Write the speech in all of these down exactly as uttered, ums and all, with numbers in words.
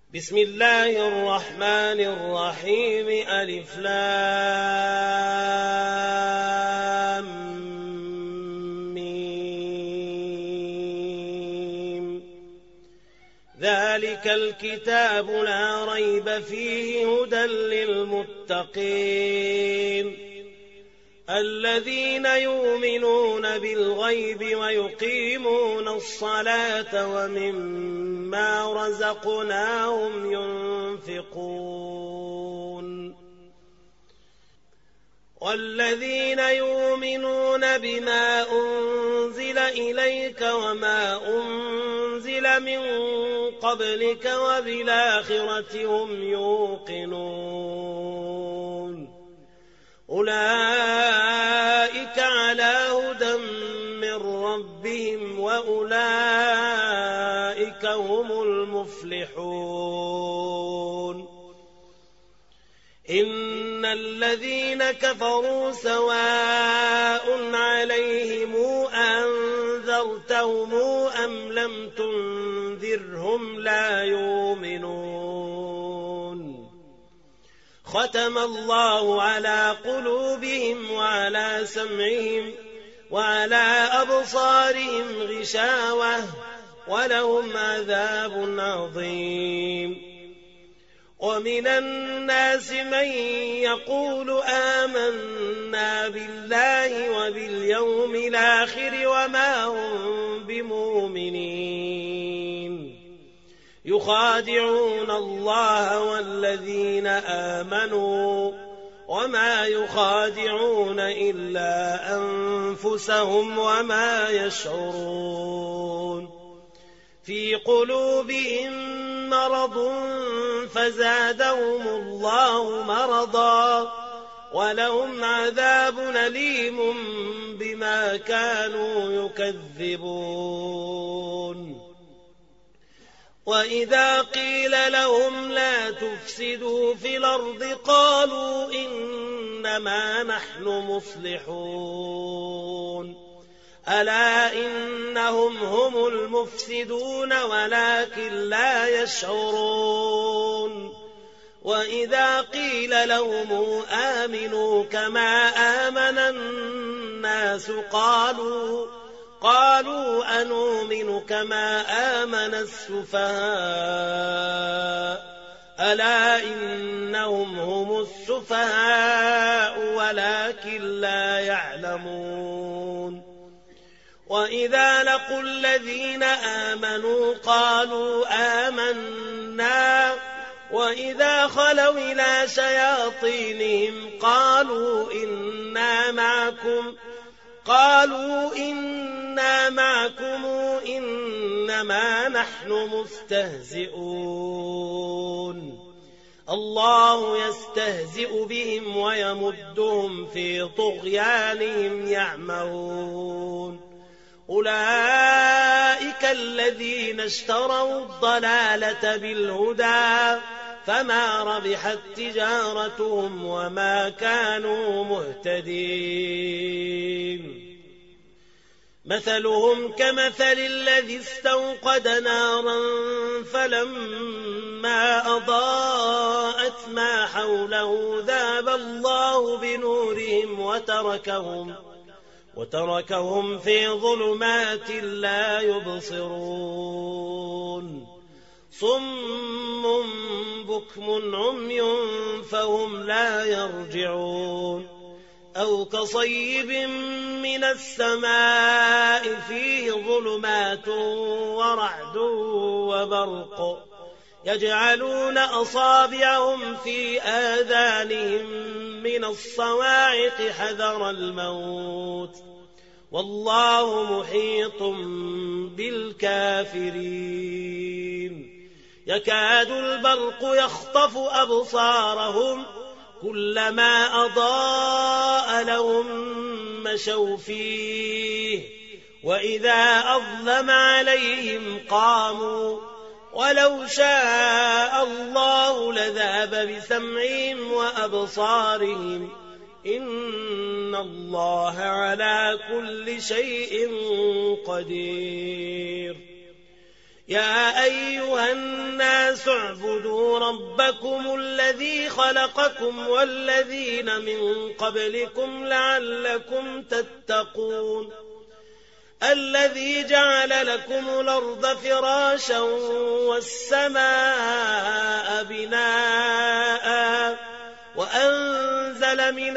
بسم الله الرحمن الرحيم ألف لام ميم ذلك الكتاب لا ريب فيه هدى للمتقين الذين يؤمنون بالغيب ويقيمون الصلاة ومما رزقناهم ينفقون والذين يؤمنون بما أنزل إليك وما أنزل من قبلك وبالآخرة هم يوقنون أولئك على هدى من ربهم وأولئك هم المفلحون إن الذين كفروا سواء عليهم أنذرتهم أم لم تنذرهم لا يؤمنون ختم الله على قلوبهم وعلى سمعهم وعلى أبصارهم غشاوة ولهم عذاب عظيم ومن الناس من يقول آمنا بالله وباليوم الآخر وما هم بمؤمنين يخادعون الله والذين آمنوا وما يخادعون إلا أنفسهم وما يشعرون في قلوبهم مرض فزادهم الله مرضا ولهم عذاب أليم بما كانوا يكذبون وإذا قيل لهم لا تفسدوا في الأرض قالوا إنما نحن مصلحون ألا إنهم هم المفسدون ولكن لا يشعرون وإذا قيل لهم آمنوا كما آمن الناس قالوا قالوا أنؤمن كما آمن السفهاء ألا إنهم هم السفهاء ولكن لا يعلمون وإذا لقوا الذين آمنوا قالوا آمنا وإذا خلوا إلى شياطينهم قالوا إنا معكم قالوا إنا معكم إنما نحن مستهزئون الله يستهزئ بهم ويمدهم في طغيانهم يعمهون أولئك الذين اشتروا الضلالة بالهدى فما ربحت تجارتهم وما كانوا مهتدين مثلهم كمثل الذي استوقد نارا فلما أضاءت ما حوله ذهب الله بنورهم وتركهم وتركهم في ظلمات لا يبصرون صم بكم عمي فهم لا يرجعون أو كصيب من السماء فيه ظلمات ورعد وبرق يجعلون أصابعهم في آذانهم من الصواعق حذر الموت والله محيط بالكافرين يكاد البرق يخطف أبصارهم كلما أضاء لهم مشوا فيه وإذا أظلم عليهم قاموا ولو شاء الله لذهب بسمعهم وأبصارهم إن الله على كل شيء قدير يا أيها الناس اعبدوا ربكم الذي خلقكم والذين من قبلكم لعلكم تتقون الذي جعل لكم الأرض فراشا والسماء بناء وأنزل من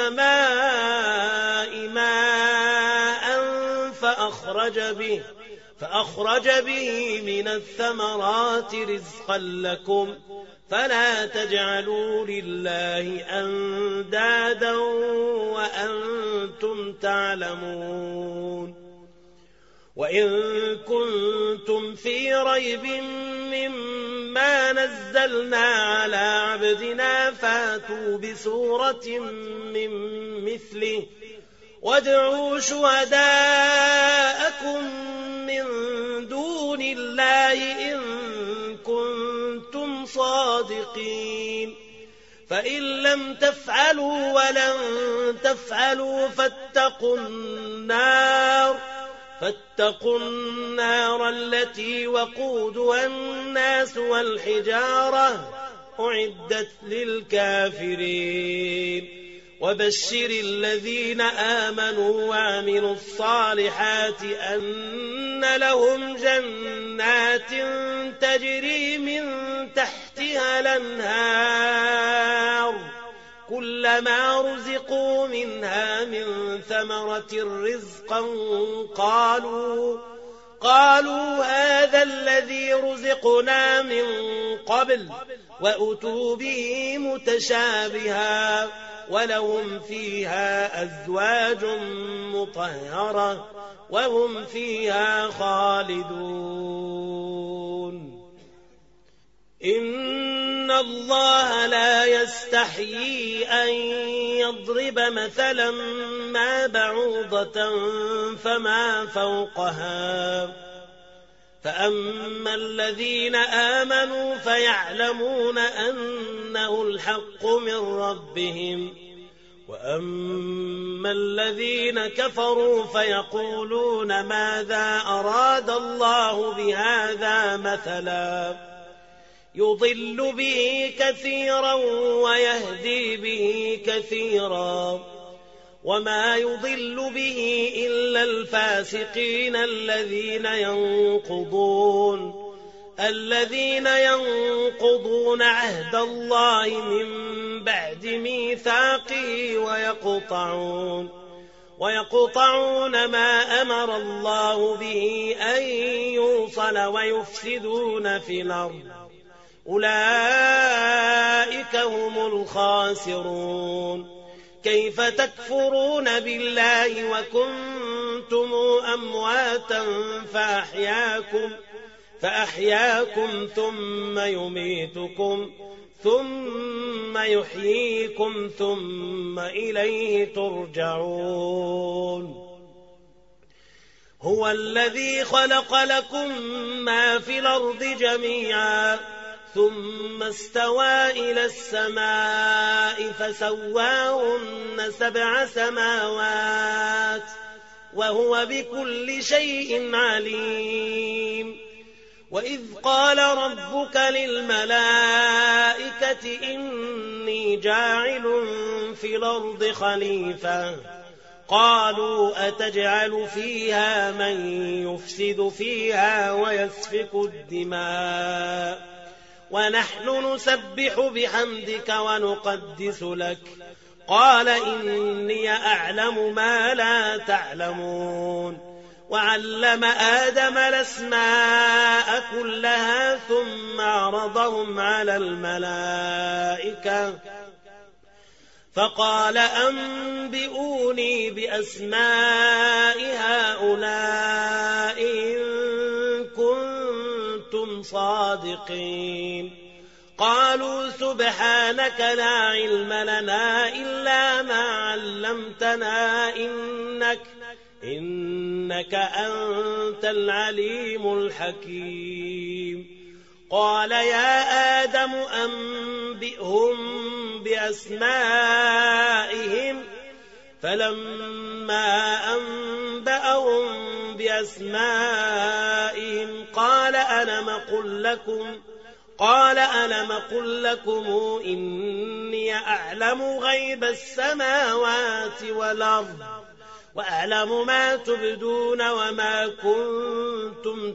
السماء ماء فأخرج به فأخرج به من الثمرات رزقا لكم فلا تجعلوا لله أندادا وأنتم تعلمون وإن كنتم في ريب مما نزلنا على عبدنا فاتوا بسورة من مثله وادعوا شهداءكم من دون الله إن كنتم صادقين فإن لم تفعلوا ولن تفعلوا فاتقوا النار فاتقوا النار التي وقودها الناس والحجارة أعدت للكافرين وبشر الذين آمنوا وعملوا الصالحات أن لهم جنات تجري من تحتها الأنهار كلما رزقوا منها من ثمرة رزقا قالوا قالوا هذا الذي رزقنا من قبل وأتوا به متشابها ولهم فيها أزواج مطهرة وهم فيها خالدون إن الله لا يستحيي أن يضرب مثلا ما بعوضة فما فوقها فأما الذين آمنوا فيعلمون أنه الحق من ربهم وأما الذين كفروا فيقولون ماذا أراد الله بهذا مثلا يضل به كثيرا ويهدي به كثيرا وما يضل به إلا الفاسقين الذين ينقضون الذين ينقضون عهد الله من بعد ميثاقه ويقطعون ويقطعون ما أمر الله به أن يوصل ويفسدون في الأرض أولئك هم الخاسرون كيف تكفرون بالله وكنتم أمواتا فأحياكم فأحياكم ثم يميتكم ثم يحييكم ثم إليه ترجعون هو الذي خلق لكم ما في الأرض جميعا ثم استوى إلى السماء فسواهن سبع سماوات وهو بكل شيء عليم وإذ قال ربك للملائكة إني جاعل في الأرض خليفة قالوا أتجعل فيها من يفسد فيها ويسفك الدماء ونحن نسبح بحمدك ونقدس لك قال إني أعلم ما لا تعلمون وعلم آدم الأسماء كلها ثم عرضهم على الملائكة فقال أنبئوني بأسماء هؤلاء إن كنتم صادقين قالوا سبحانك لا علم لنا إلا ما علمتنا إنك إنك أنت العليم الحكيم قال يا آدم أنبئهم بأسمائهم فلما أنبأهم بأسمائهم قال ألم قل لكم قال ألم قل لكم إني أعلم غيب السماوات والأرض وأعلم ما تبدون وما كنتم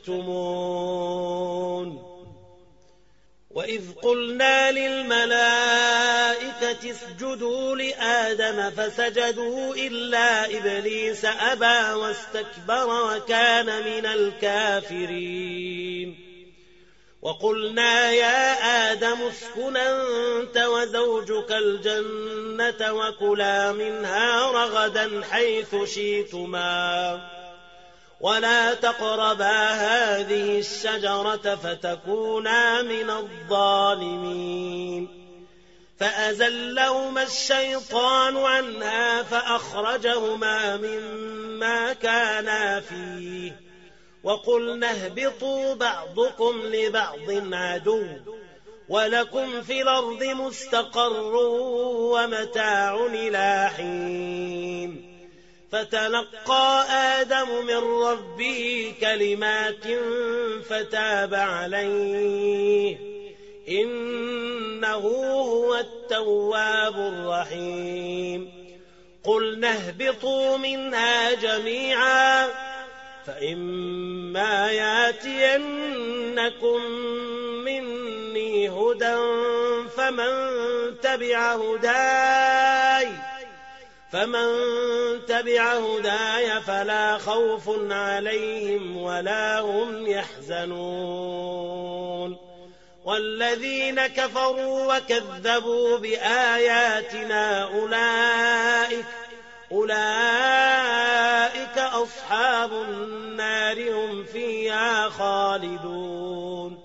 تكتمون وإذ قلنا للملائكة اسجدوا لآدم فسجدوا إلا إبليس أبى واستكبر وكان من الكافرين وقلنا يا آدم اسكن أنت وزوجك الجنة وكلا منها رغدا حيث شئتما ولا تقربا هذه الشجرة فتكونا من الظالمين فأزلهما الشيطان عنها فأخرجهما مما كانا فيه وقلنا اهبطوا بعضكم لبعض عدو ولكم في الأرض مستقر ومتاع إلى حين فتلقى آدم من ربه كلمات فتاب عليه إنه هو التواب الرحيم قلنا اهبطوا منها جميعا فإما ياتينكم مني هدى فمن تبع هداي فمن تبع هداي فلا خوف عليهم ولا هم يحزنون والذين كفروا وكذبوا بآياتنا أولئك أولئك أصحاب النار هم فيها خالدون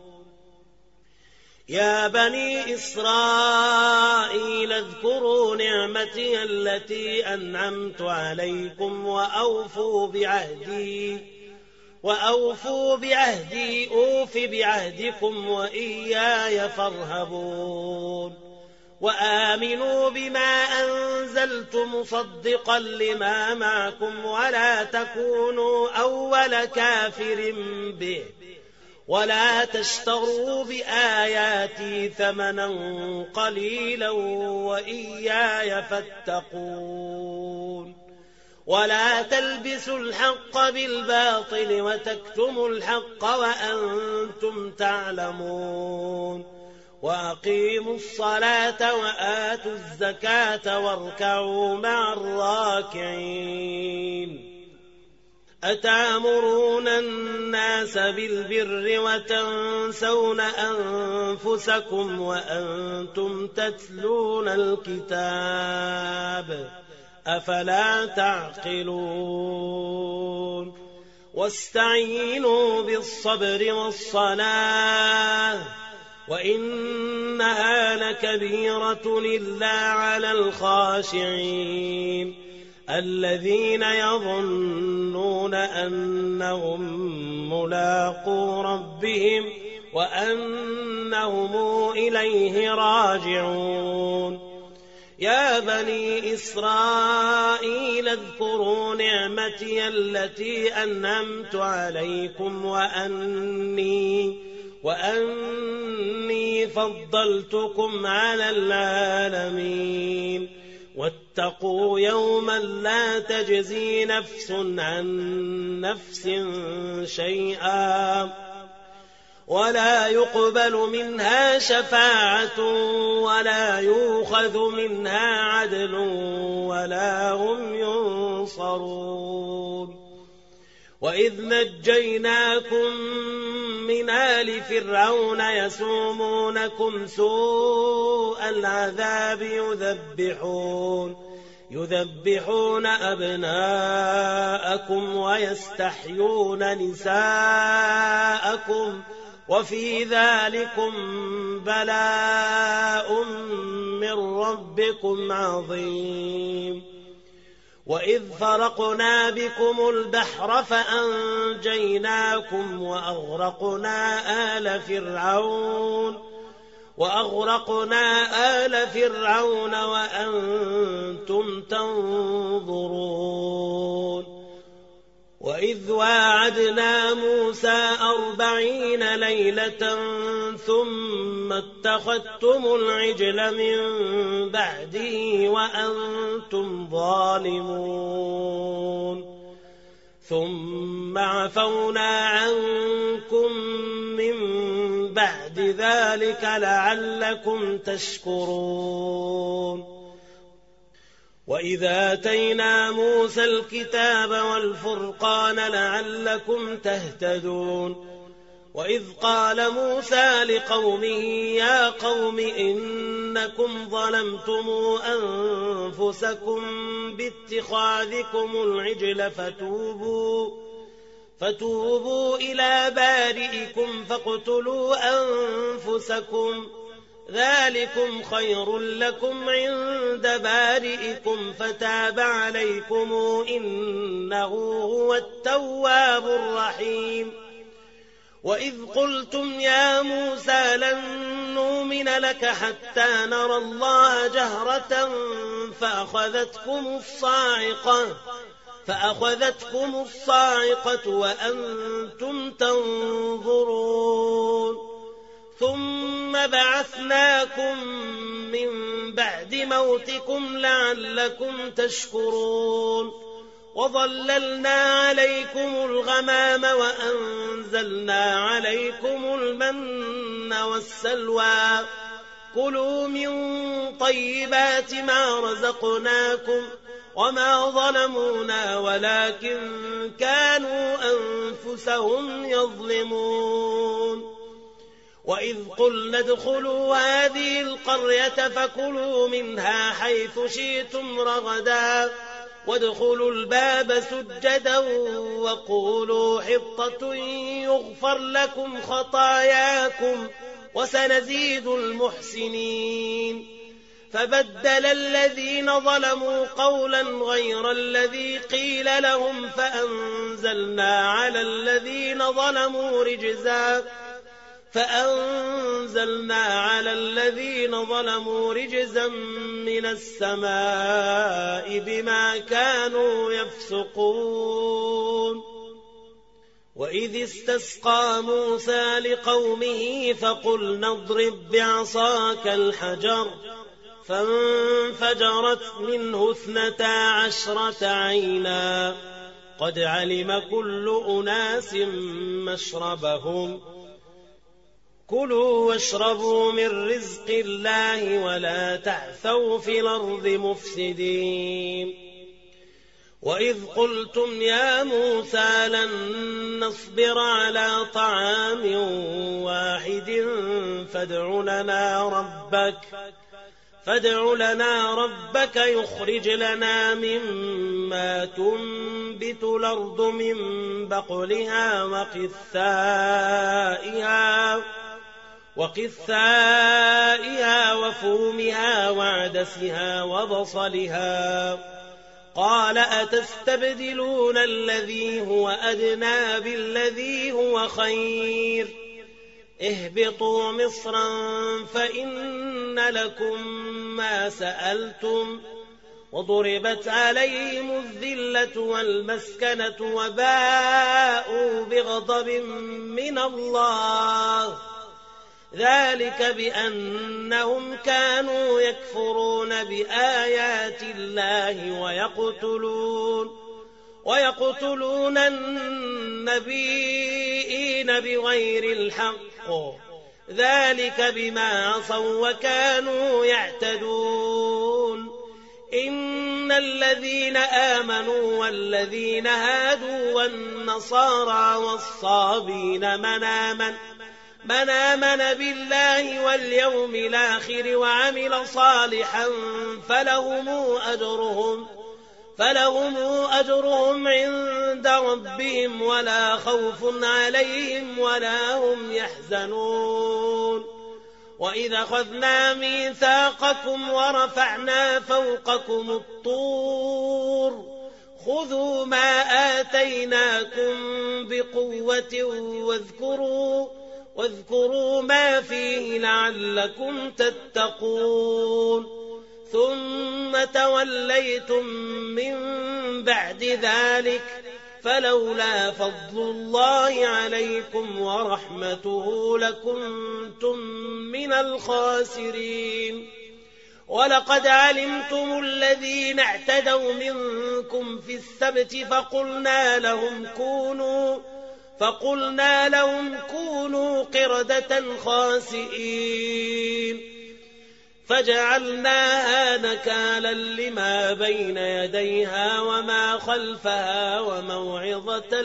يا بني إسرائيل اذكروا نعمتي التي أنعمت عليكم وأوفوا بعهدي وأوفوا بعهدي أوف بعهدكم وإياي فارهبون وآمنوا بما أنزلت مصدقا لما معكم ولا تكونوا أول كافر به ولا تشتروا بآياتي ثمنا قليلا وإياي فاتقون ولا تلبسوا الحق بالباطل وتكتموا الحق وأنتم تعلمون وأقيموا الصلاة وآتوا الزكاة واركعوا مع الراكعين أتأمرون الناس بالبر وتنسون أنفسكم وأنتم تتلون الكتاب أفلا تعقلون واستعينوا بالصبر والصلاة وإنها لكبيرة إلا على الخاشعين الذين يظنون أنهم ملاقو ربهم وأنهم إليه راجعون يا بني إسرائيل اذكروا نعمتي التي أنعمت عليكم وأني وأني فضلتكم على العالمين واتقوا يوما لا تجزي نفس عن نفس شيئا ولا يقبل منها شفاعة ولا يؤخذ منها عدل ولا هم ينصرون وإذ نجيناكم من آل فرعون يسومونكم سوء العذاب يذبحون يذبحون أبناءكم ويستحيون نساءكم وفي ذلكم بلاء من ربكم عظيم وإذ فرقنا بكم البحر فأنجيناكم وأغرقنا آل فرعون وأغرقنا آل فرعون وأنتم تنظرون وإذ واعدنا موسى أربعين ليلة ثم اتخذتم العجل من بعده وأنتم ظالمون ثم عفونا عنكم من بعد ذلك لعلكم تشكرون وإذا آتينا موسى الكتاب والفرقان لعلكم تهتدون وإذ قال موسى لقومه يا قوم إنكم ظلمتم أنفسكم باتخاذكم العجل فتوبوا فتوبوا إلى بارئكم فاقتلوا أنفسكم ذلكم خير لكم عند بارئكم فتاب عليكم إنه هو التواب الرحيم وإذ قلتم يا موسى لن نؤمن لك حتى نرى الله جهرة فأخذتكم الصاعقة فأخذتكم الصاعقة وأنتم تنظرون ثم بعثناكم من بعد موتكم لعلكم تشكرون وظللنا عليكم الغمام وأنزلنا عليكم المن والسلوى كلوا من طيبات ما رزقناكم وما ظلمونا ولكن كانوا أنفسهم يظلمون وإذ قلنا ادخلوا هذه القرية فكلوا منها حيث شئتم رغدا وادخلوا الباب سجدا وقولوا حطة يغفر لكم خطاياكم وسنزيد المحسنين فبدل الذين ظلموا قولا غير الذي قيل لهم فأنزلنا على الذين ظلموا رجزا فأنزلنا على الذين ظلموا رجزا من السماء بما كانوا يفسقون وإذ استسقى موسى لقومه فقلنا اضرب بعصاك الحجر فانفجرت منه اثنتا عشرة عينا قد علم كل أناس مشربهم كلوا واشربوا من رزق الله ولا تعثوا في الأرض مفسدين وإذ قلتم يا موسى لن نصبر على طعام واحد فادع لنا ربك فادع لنا ربك يخرج لنا مما تنبت الأرض من بقلها وقثائها وقثائها وفومها وعدسها وبصلها قال أتستبدلون الذي هو أدنى بالذي هو خير اهبطوا مصرا فإن لكم ما سألتم وضربت عليهم الذلة والمسكنة وباءوا بغضب من الله ذلك بأنهم كانوا يكفرون بآيات الله ويقتلون ويقتلون النبيين بغير الحق ذلك بما عصوا وكانوا يعتدون إن الذين آمنوا والذين هادوا والنصارى والصابين من آمن من آمن بالله واليوم الآخر وعمل صالحا فلهم أجرهم فلهم أجرهم عند ربهم ولا خوف عليهم ولا هم يحزنون وإذا أخذنا ميثاقكم ورفعنا فوقكم الطور خذوا ما آتيناكم بقوة واذكروا واذكروا ما فيه لعلكم تتقون ثم توليتم من بعد ذلك فلولا فضل الله عليكم ورحمته لكنتم من الخاسرين. ولقد علمتم الذين اعتدوا منكم في السبت فقلنا لهم كونوا فقلنا لهم كونوا قردة خاسئين فجعلناها نكالا لما بين يديها وما خلفها وموعظة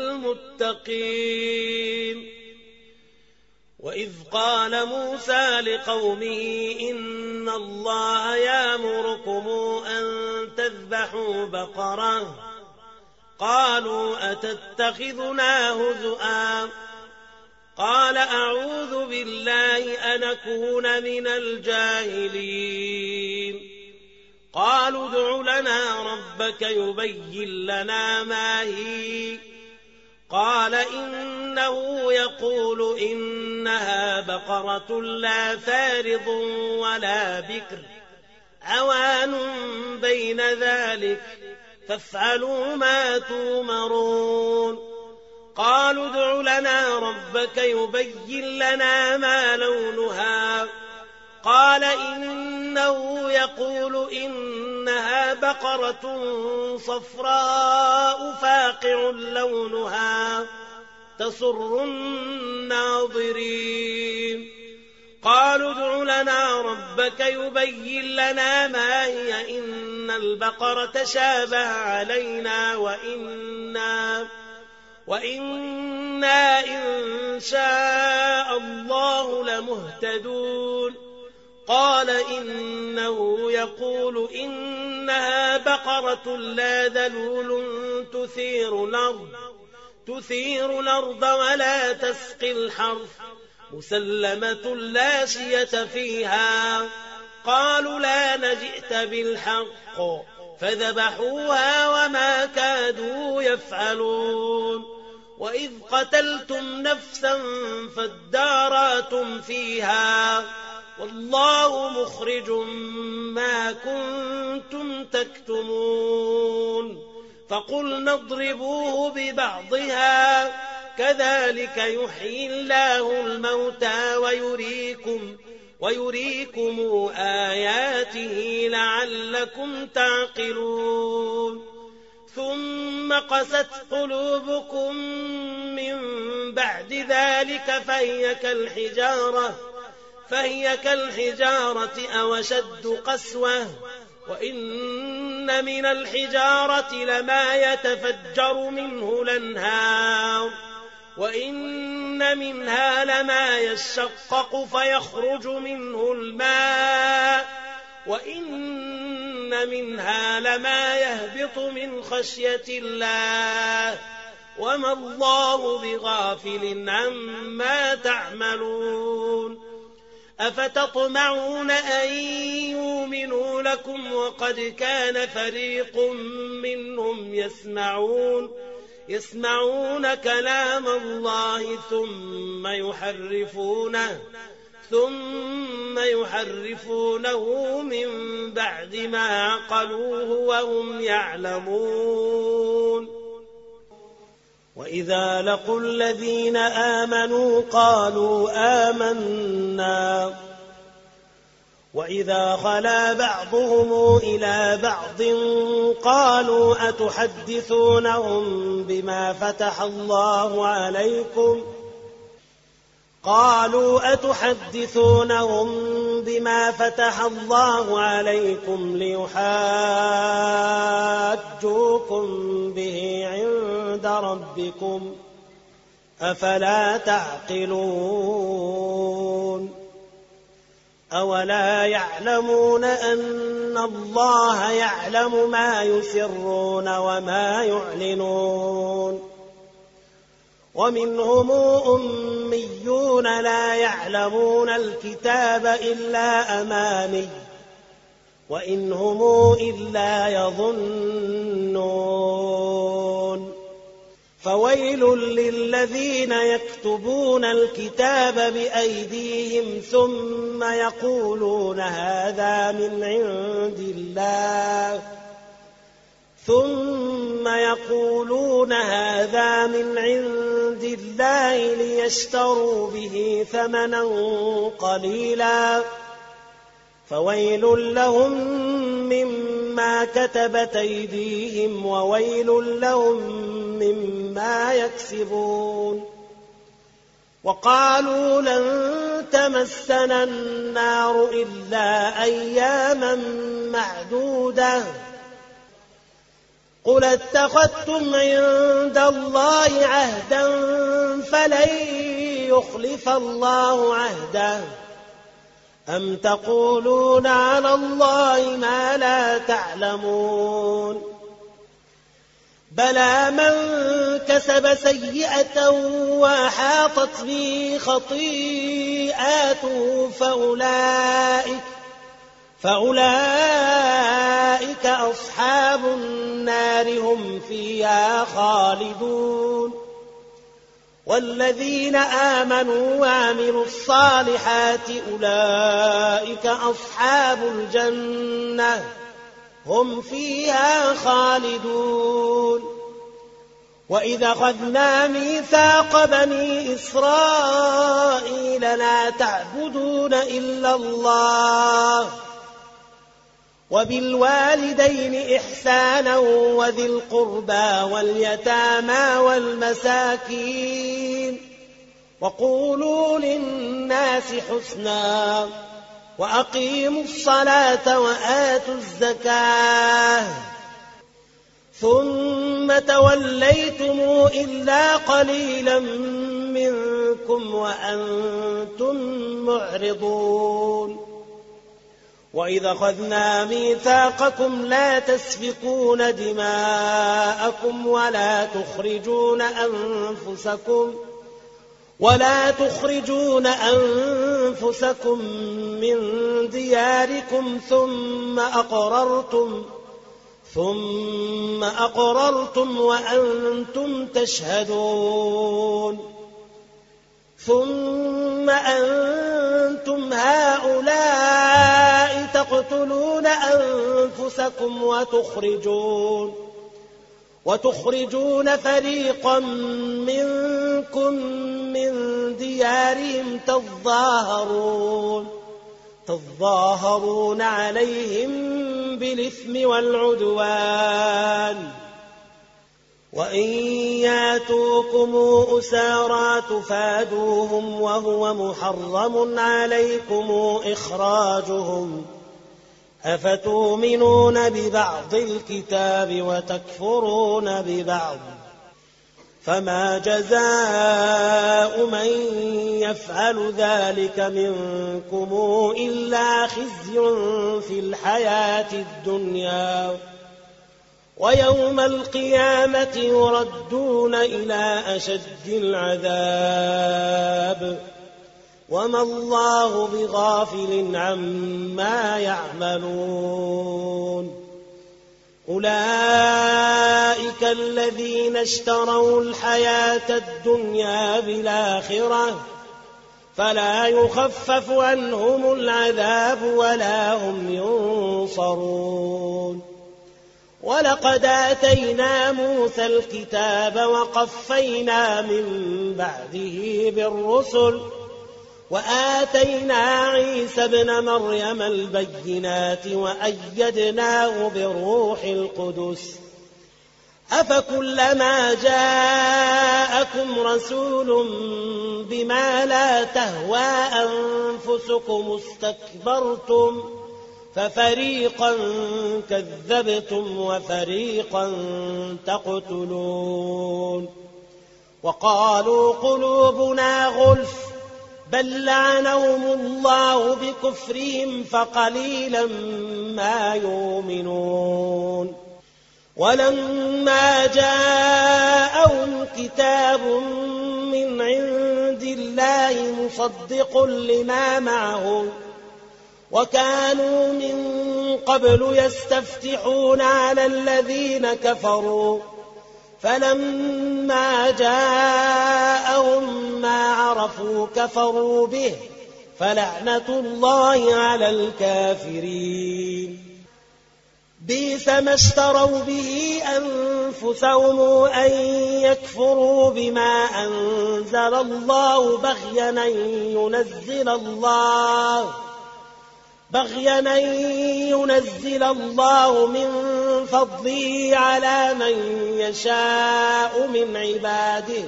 للمتقين. وإذ قال موسى لقومه إن الله يأمركم أن تذبحوا بقرة قالوا أتتخذنا هزؤا قال أعوذ بالله أن أكون من الجاهلين. قالوا ادع لنا ربك يبين لنا ما هي قال إنه يقول إنها بقرة لا فارض ولا بكر عوان بين ذلك فافعلوا ما تومرون. قالوا ادع لنا ربك يبين لنا ما لونها قال إنه يقول إنها بقرة صفراء فاقع لونها تسر الناظرين. قالوا ادع لنا ربك يبين لنا ما هي إن البقرة شابه علينا وإنا وإنا إن شاء الله لمهتدون. قال إنه يقول إنها بقرة لا ذلول تثير الأرض تثير الأرض ولا تسقي الحرث مسلمة لا شية فيها. قالوا لا نجئت بالحق فذبحوها وما كادوا يفعلون. وإذ قتلتم نفسا فادارأتم فيها والله مخرج ما كنتم تكتمون. فقلنا اضربوه ببعضها كذلك يحيي الله الموتى ويريكم ويريكم آياته لعلكم تعقلون. ثم قست قلوبكم من بعد ذلك فهي كالحجارة فهي كالحجارة أو أشد قسوة وإن من الحجارة لما يتفجر منه الأنهار وإن منها لما يشقق فيخرج منه الماء وإن منها لما يهبط من خشية الله وما الله بغافل عما تعملون. أفتطمعون أن يؤمنوا لكم وقد كان فريق منهم يسمعون يسمعون كلام الله ثم يحرفونه ثم يحرفونه من بعد ما عقلوه وهم يعلمون. وإذا لقوا الذين آمنوا قالوا آمنا وإذا خلا بعضهم إلى بعض قالوا أتحدثونهم بما فتح الله عليكم قالوا أتحدثونهم بما فتح الله عليكم ليحاجوكم به عند ربكم أفلا تعقلون. أولا يعلمون أن الله يعلم ما يسرون وما يعلنون. ومنهم أميون لا يعلمون الكتاب إلا أماني وإن هم إلا يظنون. فويل للذين يكتبون الكتاب بأيديهم ثم يقولون هذا من عند الله ثم يقولون هذا من عند الله ليشتروا به ثمنا قليلا فويل لهم مما كتبت أيديهم وويل لهم مما يكسبون. وقالوا لن تمسنا النار إلا أياما معدودة قل اتخذتم عند الله عهدا فلن يخلف الله عهده أم تقولون على الله ما لا تعلمون بلى من كسب سيئة وأحاطت به خطيئاته فأولئك, فأولئك أصحاب النار هم فيها خالدون. والذين آمنوا وعملوا الصالحات أولئك أصحاب الجنة هم فيها خالدون. وإذا أخذنا ميثاق بني إسرائيل لا تعبدون إلا الله وبالوالدين إحسانا وذي القربى واليتامى والمساكين وقولوا للناس حسنا وأقيموا الصلاة وآتوا الزكاة ثم توليتم إلا قليلا منكم وأنتم معرضون. وإذا أخذنا ميثاقكم لا تسفكون دماءكم ولا تخرجون أنفسكم ولا تخرجون أنفسكم من دياركم ثم أقررتم ثم أقررتم وأنتم تشهدون ثم أنتم هؤلاء تقتلون أنفسكم وتخرجون وتخرجون فريقا منكم من ديارهم تظاهرون تظاهرون عليهم بالإثم والعدوان وإن ياتوكم أسارى تفادوهم وهو محرم عليكم إخراجهم أفتؤمنون ببعض الكتاب وتكفرون ببعض فما جزاء من يفعل ذلك منكم إلا خزي في الحياة الدنيا ويوم القيامة يردون إلى أشد العذاب وما الله بغافل عما يعملون. أولئك الذين اشتروا الحياة الدنيا بالآخرة فلا يخفف عنهم العذاب ولا هم ينصرون. ولقد آتينا موسى الكتاب وقفينا من بعده بالرسل وآتينا عيسى ابن مريم البينات وأيدناه بروح القدس أفكلما جاءكم رسول بما لا تهوى أنفسكم استكبرتم ففريقا كذبتم وفريقا تقتلون. وقالوا قلوبنا غلف بل لعنهم الله بكفرهم فقليلا ما يؤمنون. ولما جاءهم كتاب من عند الله مصدق لما معهم وكانوا من قبل يستفتحون على الذين كفروا فلما جاءهم ما عرفوا كفروا به فلعنة الله على الكافرين. بئس ما اشتروا به أنفسهم أن يكفروا بما أنزل الله بغيا أن ينزل الله بغيا أن ينزل الله من فضله على من يشاء من عباده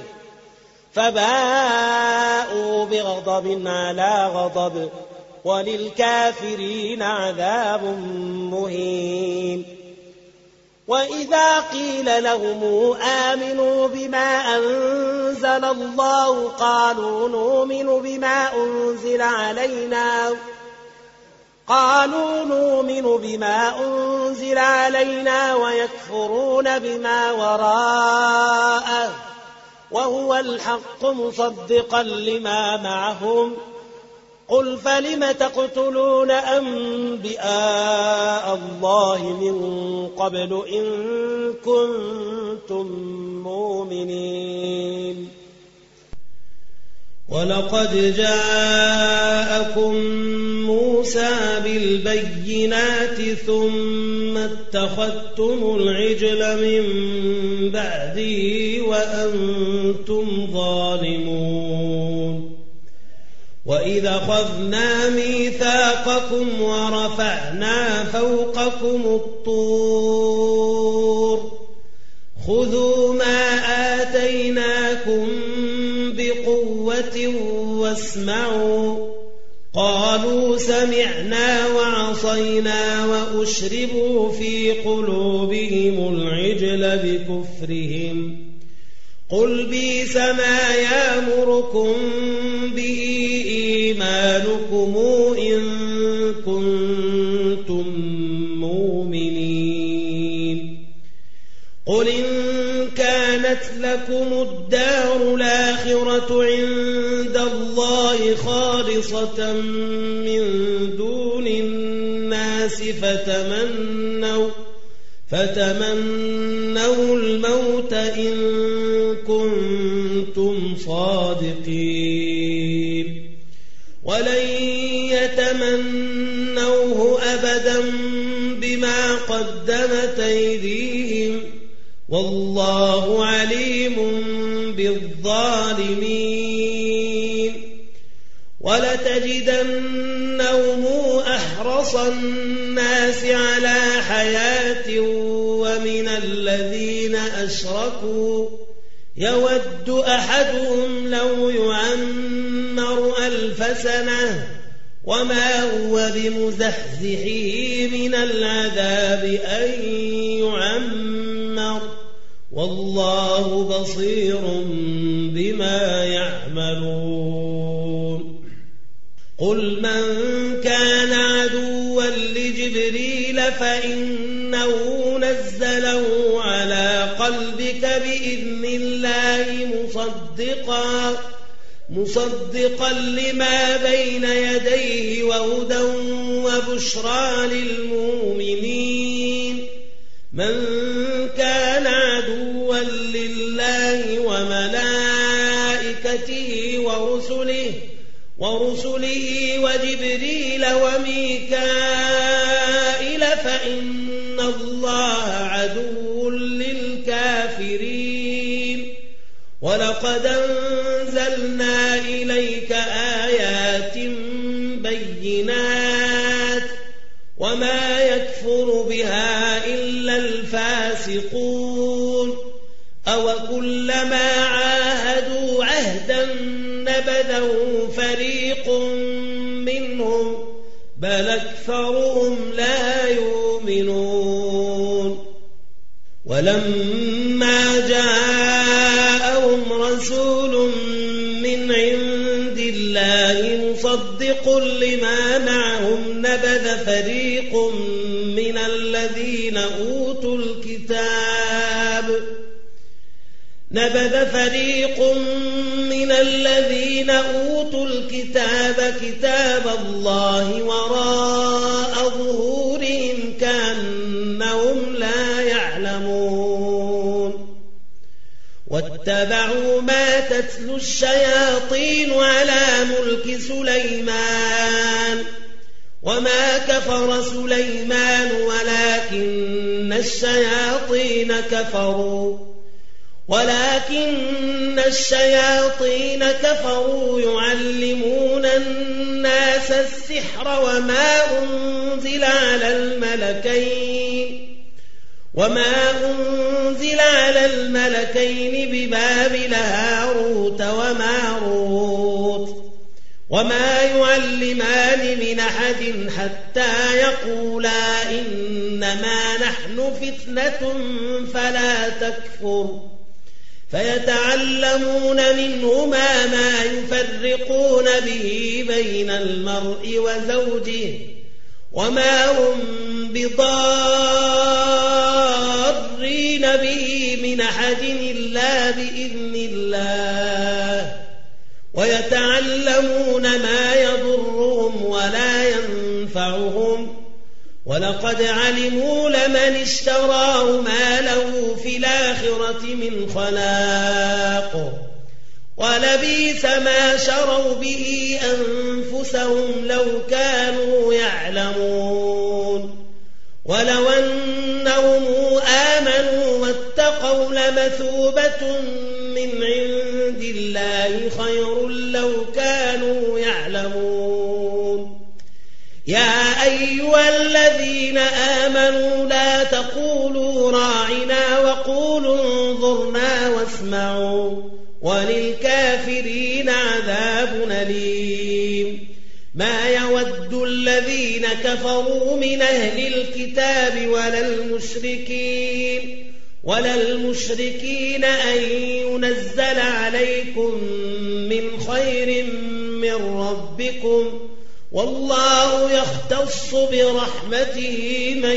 فباءوا بغضب على غضب وللكافرين عذاب مهين. وإذا قيل لهم آمنوا بما أنزل الله قالوا نؤمن بما أنزل علينا قالوا نؤمن بما أنزل علينا ويكفرون بما وراءه وهو الحق مصدقا لما معهم قل فلم تقتلون أنبياء الله من قبل إن كنتم مؤمنين. ولقد جاءكم موسى بالبينات ثم اتخذتم العجل من بعده وأنتم ظالمون. وإذا أخذنا ميثاقكم ورفعنا فوقكم الطور خذوا ما آتيناكم بقوة واسمعوا قالوا سمعنا وعصينا وأشربوا في قلوبهم العجل بكفرهم قل بئس ما يأمركم به إيمانكم إن كنتم مؤمنين. قل إن كانت لكم الدار الآخرة عند الله خالصة من دون الناس فتمنوا فتمنوا الموت إن كنتم صادقين ولن يتمنوه أبدا بما قدمت أيديهم والله عليم بالظالمين. ولتجدنهم أحرص الناس على حياة ومن الذين أشركوا يود أحدهم لو يعمر ألف سنة وما هو بمزحزحه من العذاب أن يعمر والله بصير بما يعملون. قل من كان عدوا لجبريل فإنه نزله على قلبك بإذن الله مصدقا مصدقا لما بين يديه وهدى وبشرى للمؤمنين. من كان عدوا لله وملائكته ورسله ورسله وجبريل وميكائيل فإن الله عدو للكافرين. ولقد أنزلنا إليك آيات بينات وما يكفر بها إلا الفاسقون. أو كلما عاهدوا عهدا نبذه فريق منهم بل أكثرهم لا يؤمنون. ولما جاءهم رسول من عند الله مصدق لما معهم نبذ فريق من الذين أوتوا الكتاب نبذ فريق من الذين أوتوا الكتاب كتاب الله وراء ظهورهم كأنهم لا يعلمون. واتبعوا ما تتلو الشياطين على ملك سليمان وما كفر سليمان ولكن الشياطين كفروا ولكن الشياطين كفروا يعلمون الناس السحر وما أنزل على الملكين وما أنزل على الملكين ببابل هاروت وماروت وما يعلمان من أحد حتى يقولا إنما نحن فتنة فلا تكفر فيتعلمون منهما ما يفرقون به بين المرء وزوجه وما هم بضارين به من أحد إلا بإذن الله ويتعلمون ما يضرهم ولا ينفعهم ولقد علموا لمن اشتراه ما له في الآخرة من خلاق ولبئس ما شروا به أنفسهم لو كانوا يعلمون ولو أنهم آمنوا واتقوا لمثوبة من عند الله خير لو كانوا يعلمون يا أيها الذين آمنوا لا تقولوا راعنا وقولوا انظرنا واسمعوا وللكافرين عذاب أليم ما يود الذين كفروا من أهل الكتاب ولا المشركين ولا المشركين أن ينزل عليكم من خير من ربكم والله يختص برحمته من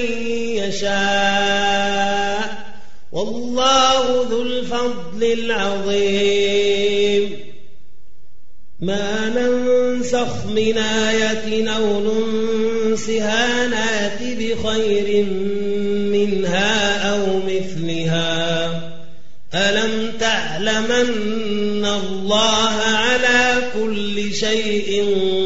يشاء والله ذو الفضل العظيم ما ننسخ من آية أو ننسها نات بخير منها أو مثلها ألم تعلمن الله على كل شيء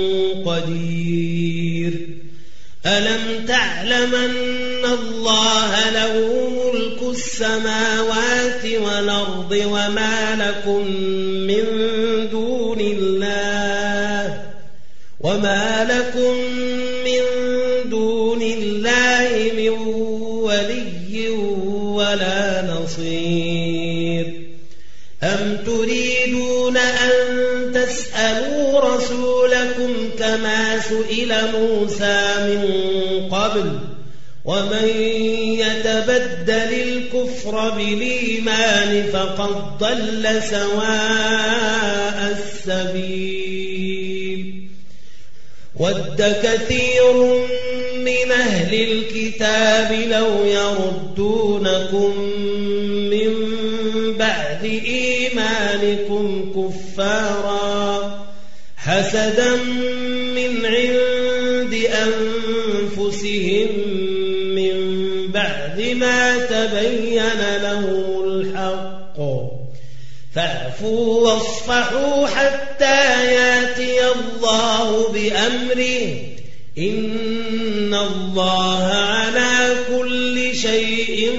قدير ألم تعلمن الله له ملك السماوات والأرض وما لكم من دون الله وما لكم من دون الله من ولي ولا نصير أم تريدون أن تسألوا رسولكم كما سئل موسى من قبل ومن يتبدل الكفر بالإيمان فقد ضل سواء السبيل ود كثير من أهل الكتاب لو يردونكم من بعد إيمانكم كفارا حسدا من عند أنفسهم من بعد ما تبين لهم الحق فاعفوا واصفحوا حتى ياتي الله بأمره إن الله على كل شيء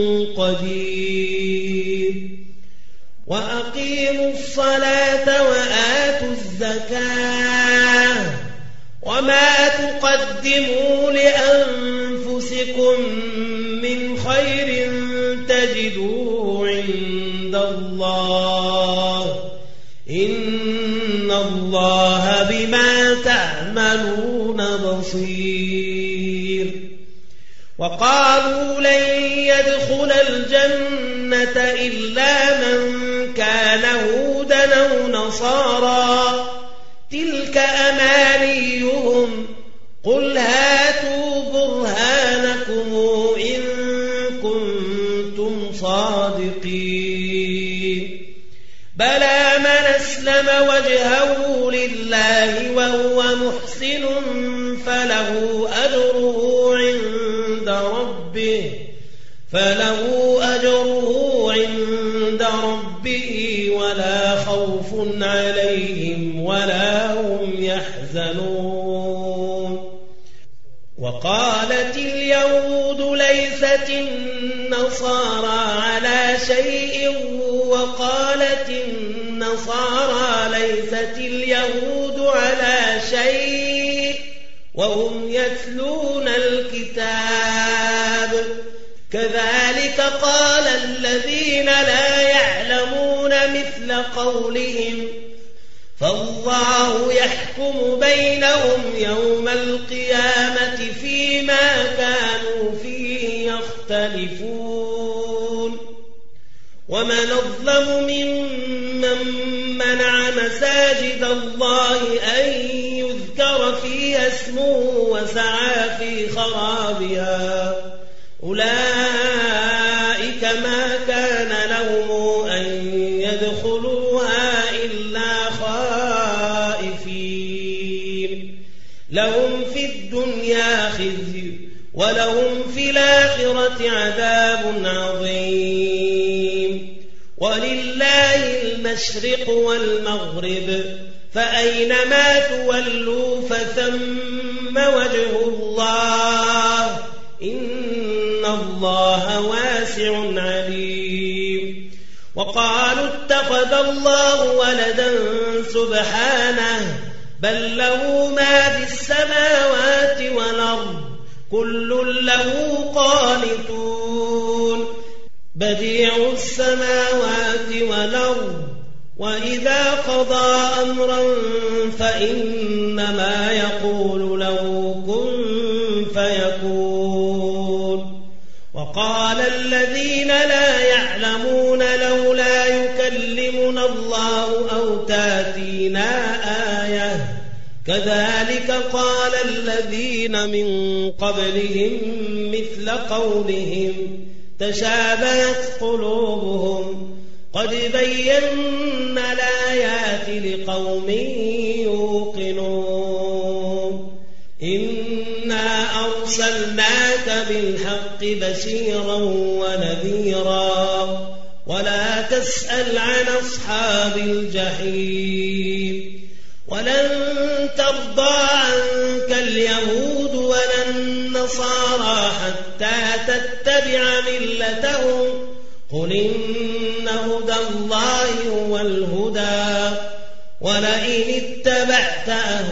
قدير وأقيموا الصلاة وآتوا الزكاة وما تقدموا لأنفسكم من خير تجدوه عند الله إن الله بما تعملون بصير وقالوا لن يدخل الجنة إلا من كان هودا أو نصارى تلك أمانيهم قل هاتوا برهانكم إن كنتم صادقين بلى من أسلم وجهه لله وهو محسن فله أجره عند ربه فله أجره عند ربه ولا خوف عليهم ولا هم يحزنون وقالت اليهود ليست النصارى على شيء وقالت النصارى ليست اليهود على شيء وهم يتلون الكتاب كذلك قال الذين لا يعلمون مثل قولهم فالله يحكم بينهم يوم القيامة فيما كانوا فيه يختلفون ومن أظلم ممن منع مساجد الله أن يذكر فيها اسمه وسعى في خرابها أولئك ما كان لهم أن يدخلوها إلا خائفين لهم في الدنيا خزي ولهم في الآخرة عذاب عظيم ولله المشرق والمغرب فأينما تولوا فثم وجه الله إن الله واسع عليم وقالوا اتخذ الله ولدا سبحانه بل له ما في السماوات والأرض كل له قانتون بديع السماوات والأرض وإذا قضى أمرا فإنما يقول له كن فيكون وقال الذين لا يعلمون لولا يكلمنا الله أو تاتينا آية كذلك قال الذين من قبلهم مثل قولهم تشابهت قلوبهم قد بينا الآيات لقوم يوقنون إنا أرسلناك بالحق بشيرا ونذيرا ولا تسأل عن أصحاب الجحيم ولن ترضى عنك اليهود ولا النصارى حتى تتبع ملتهم قل إن هدى الله هو الهدى ولئن اتبعت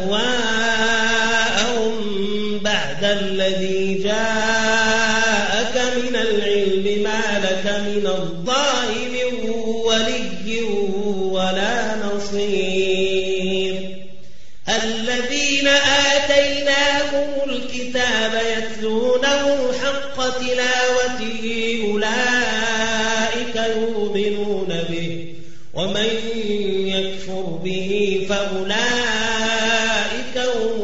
أهواءهم بعد الذي جاءك من العلم ما لك من الله من ولي ولا نصير الذين آتيناهم الكتاب يتلونه حق تلاوته أولئك يؤمنون به ومن يكفر به فأولئك هم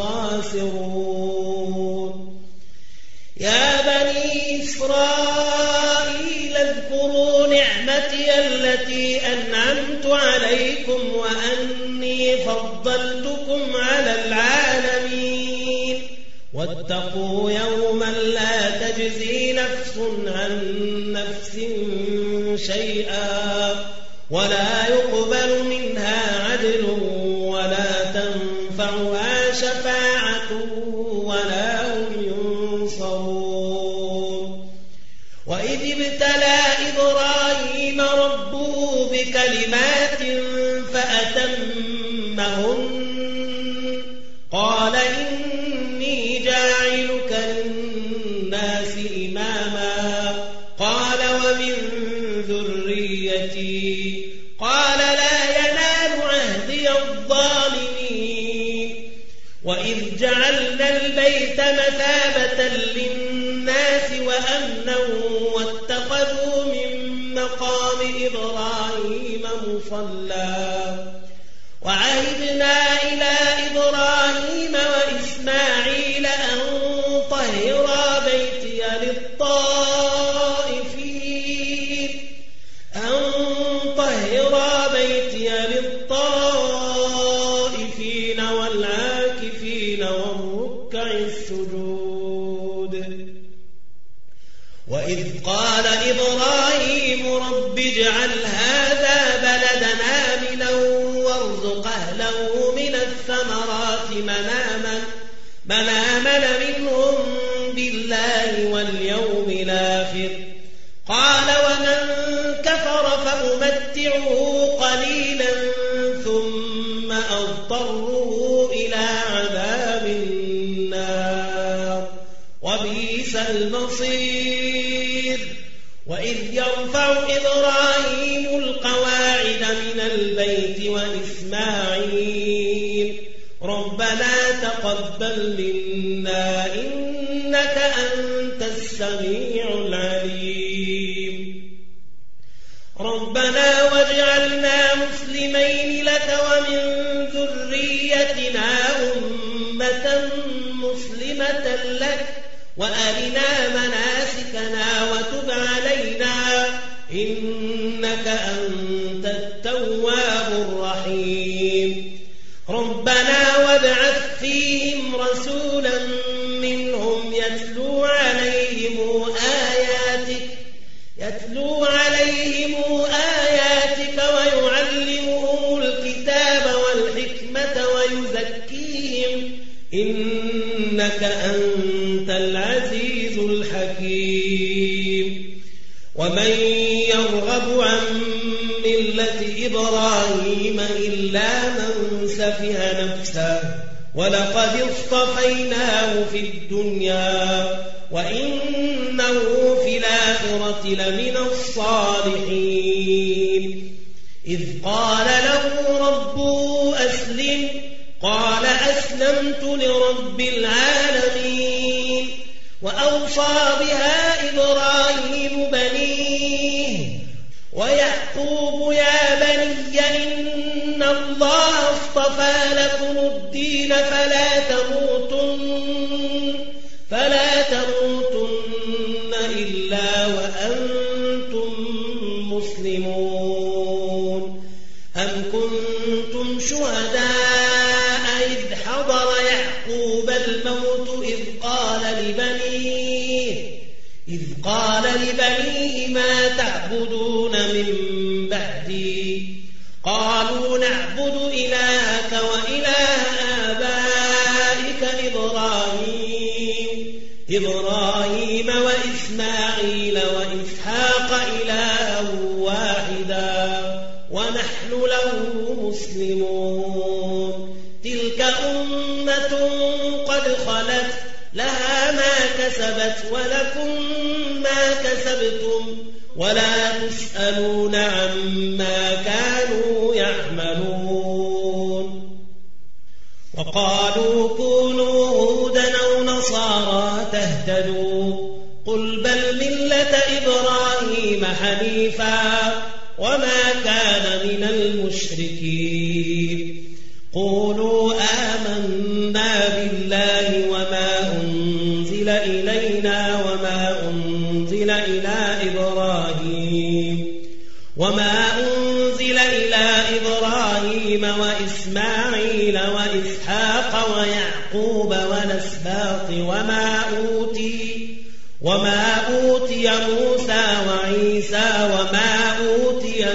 الخاسرون يا بني إسرائيل اذكروا نعمتي التي أنعمت عليكم وأني فضلتكم على العالمين واتقوا يوما لا تجزي نفس عن نفس شيئا ولا يقبل منها عدل ولا تنفعها شفاعة ولا هم ينصرون وإذ ابتلى إبراهيم ربه بكلمات فأتمهن قال إني جاعلك للناس إماما قال ومن ذريتي قال لا ينال عهدي الظالمين وإذ جعلنا البيت مثابة للناس وأمنا واتخذوا من مقام إبراهيم مصلى وعهدنا إلى إبراهيم وإسماعيل أن طهرا بيتي للطائفين أن طهرا بيتي للطائفين والعاكفين والركع السجود وإذ قال إبراهيم رب اجعل هذا بلدنا آمنا وارزق أهله من الثمرات من آمن من آمن منهم بالله واليوم الآخر قال ومن كفر فأمتعه قليلا ثم أضطره إلى عذاب النار وبئس المصير وإذ يرفع إبراهيم القواعد من البيت وإسماعيل ربنا تقبل منا إنك أنت السميع العليم ربنا واجعلنا مسلمين لك ومن ذريتنا أمة مسلمة لك وأرنا مناسكنا وتب علينا إنك أنت التواب الرحيم ربنا وابعث فيهم رسولا منهم يتلو عليهم آياتك يتلو عليهم آياتك ويعلمهم الكتاب والحكمة ويزكيهم إنك أنت العزيز الحكيم ومن يرغب عن ملة إبراهيم إلا من سفه نفسه ولقد اصطفيناه في الدنيا وإنه في الآخرة لمن الصالحين إذ قال له ربه أسلم قال أسلمت لرب العالمين وأوصى بها إبراهيم بنيه ويعقوب يا بني إن الله اصطفى لكم الدين فلا تموتن فلا تموتن إلا وأنتم مسلمون أم كنتم شهداء إذ حضر يعقوب الموت إذ قال لبنيه إذ قال لبنيه ما تعبدون من بعدي قالوا نعبد إلهك وإله آبائك إبراهيم إبراهيم وإسماعيل وإسحاق إلها واحدا ونحن له مسلمون تلك أمة قد خلت لها ما كسبت ولكم ما كسبتم ولا تسألون عما كانوا يعملون وقالوا كونوا هودا أو نصارى تهتدوا قل بل ملة إبراهيم حنيفا وما كان من المشركين قولوا آمنا بالله وما أنزل إلينا وما أنزل إلى إبراهيم وما أنزل إلى إبراهيم وإسماعيل وإسحاق ويعقوب والأسباط وما أوتي وما أوتي موسى وعيسى وما أوتي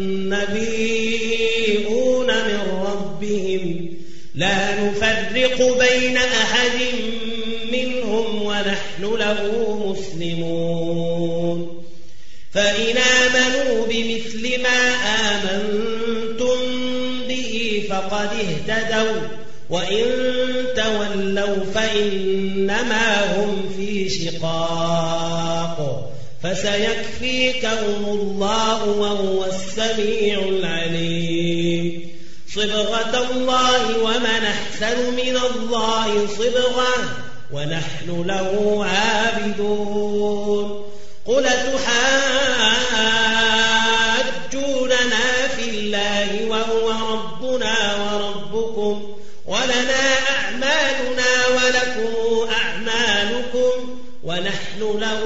النبيون من ربهم لا نفرق بين أحد منهم ونحن له مسلمون فإن آمنوا بمثل ما آمنتم به فقد اهتدوا وإن تولوا فإنما هم في شقاق فسيكفيكهم الله وهو السميع العليم صبغة الله ومن أحسن من الله صبغة ونحن له عابدون قل تحاجوننا في الله وهو ربنا وربكم ولنا أعمالنا ولكم أعمالكم ونحن له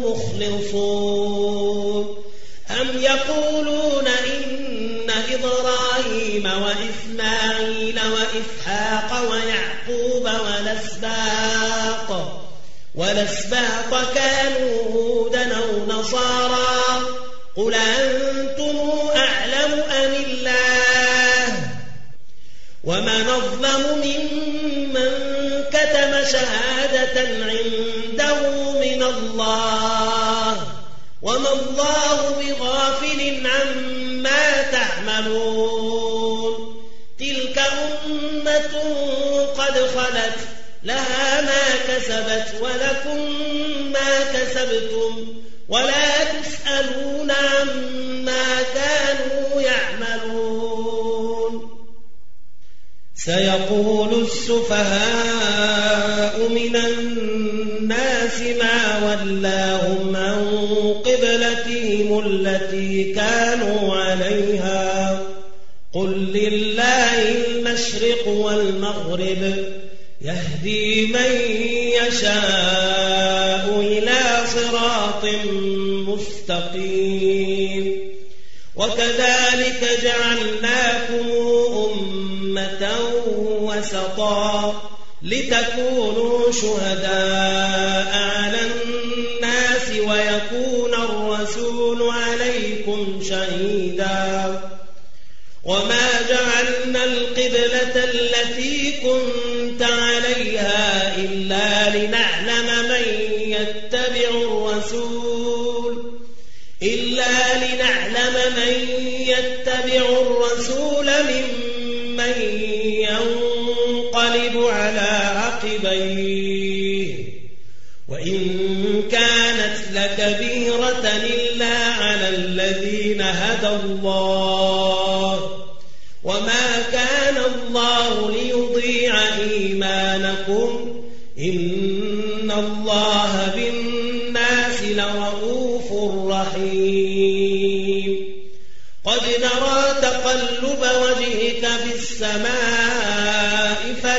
مخلصون أم يقولون إن إبراهيم وإسماعيل وإسحاق ويعقوب والأسباط والأسباط كانوا هودا أو نصارى قل أنتم أعلم أم الله ومن أظلم ممن كتم شهادة عنده من الله وما الله بغافل عما تعملون تلك أمة قد خلت لها ما كسبت ولكم ما كسبتم ولا تسألون عما كانوا يعملون سيقول السفهاء من الناس ما ولاهم عن قبلتهم التي كانوا عليها قل لله المشرق والمغرب يهدي من يشاء إلى صراط مستقيم وكذلك جعلناكم أمة وسطا لتكونوا شهداء على الناس ويكون الرسول عليكم شهيدا وما جعلنا القبلة التي كنت عليها إلا لنعلم من يتبع الرسول إلا لنعلم من يتبع الرسول ممن ينقلب على عقبيه وإن كانت لكبيرة إلا على الذين هدى الله وما كان الله ليضيع إيمانكم إن الله بالناس لرؤوف رحيم قد نرى تقلب وجهك في السماء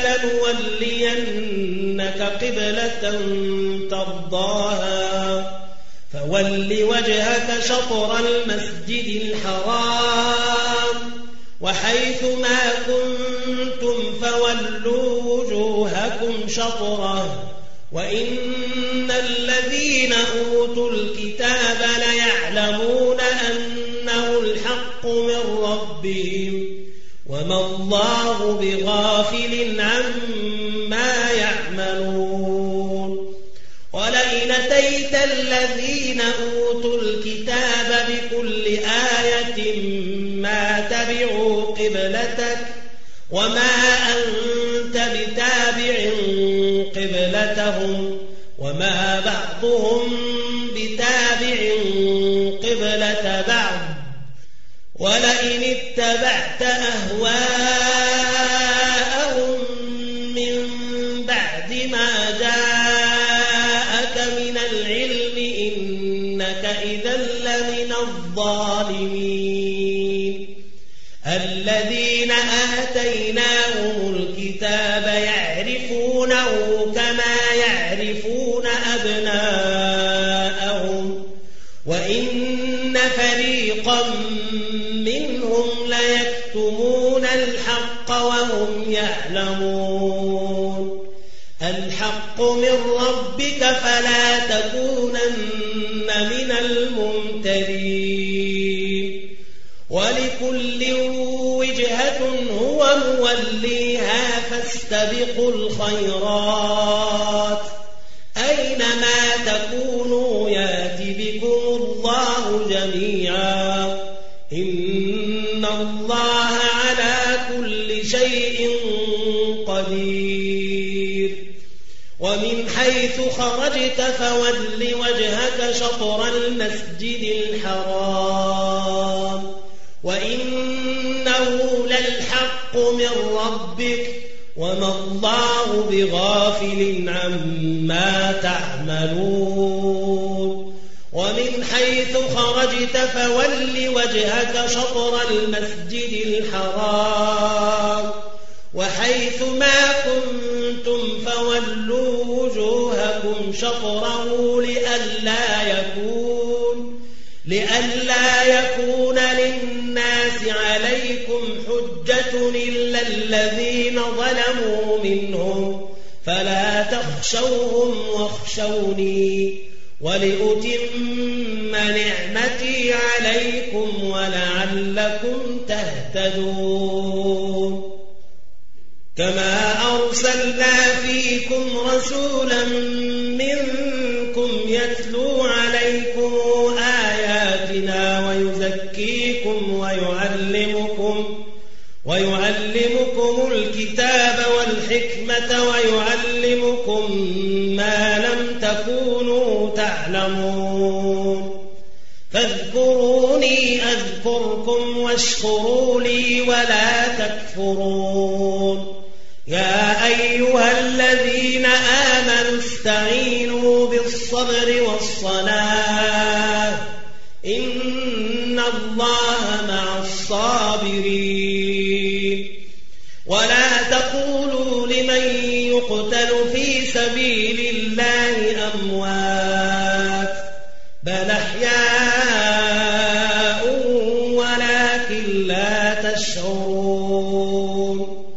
فلنولينك قبلة ترضاها فول وجهك شطر المسجد الحرام وحيث ما كنتم فولوا وجوهكم شطره وإن الذين أوتوا الكتاب ليعلمون أنه الحق من ربهم وما الله بغافل عما يعملون ولئن أتيت الذين أوتوا الكتاب بكل آية ما تبعوا قبلتك وما أنت بتابع قبلتهم وما بعضهم بتابع قبلة بعض ولئن اتبعت أهواءهم من بعد ما جاءك من العلم إنك إذا لمن الظالمين الذين آتيناهم الكتاب يعرفونه كما يعرفون أبناءهم وإن فريقا منهم ليكتمون الحق وهم يعلمون الحق من ربك فلا تكونن من الممترين ولكل وجهة هو موليها فاستبقوا الخيرات أينما تكونوا يات بكم الله جميعا إن الله على كل شيء قدير ومن حيث خرجت فول وجهك شطر المسجد الحرام وإنه للحق من ربك وما الله بغافل عما تعملون ومن حيث خرجت فول وجهك شطر المسجد الحرام وحيث ما كنتم فولوا وجوهكم شطره لئلا يكون لئلا يكون للناس عليكم حجة إلا الذين ظلموا منهم فلا تخشوهم واخشوني ولأتم نعمتي عليكم ولعلكم تهتدون كما أرسلنا فيكم رسولا منكم يتلو عليكم آياتنا ويزكيكم ويعلمكم ويعلمكم الكتاب والحكمة ويعلمكم ما لم تكونوا تعلمون فاذكروني أذكركم واشكروا لي ولا تكفرون يا أيها الذين آمنوا استعينوا بالصبر والصلاة إن الله مع الصابرين ولا تقولوا لمن يقتل في سبيل الله أموات بل أحياء ولكن لا تشعرون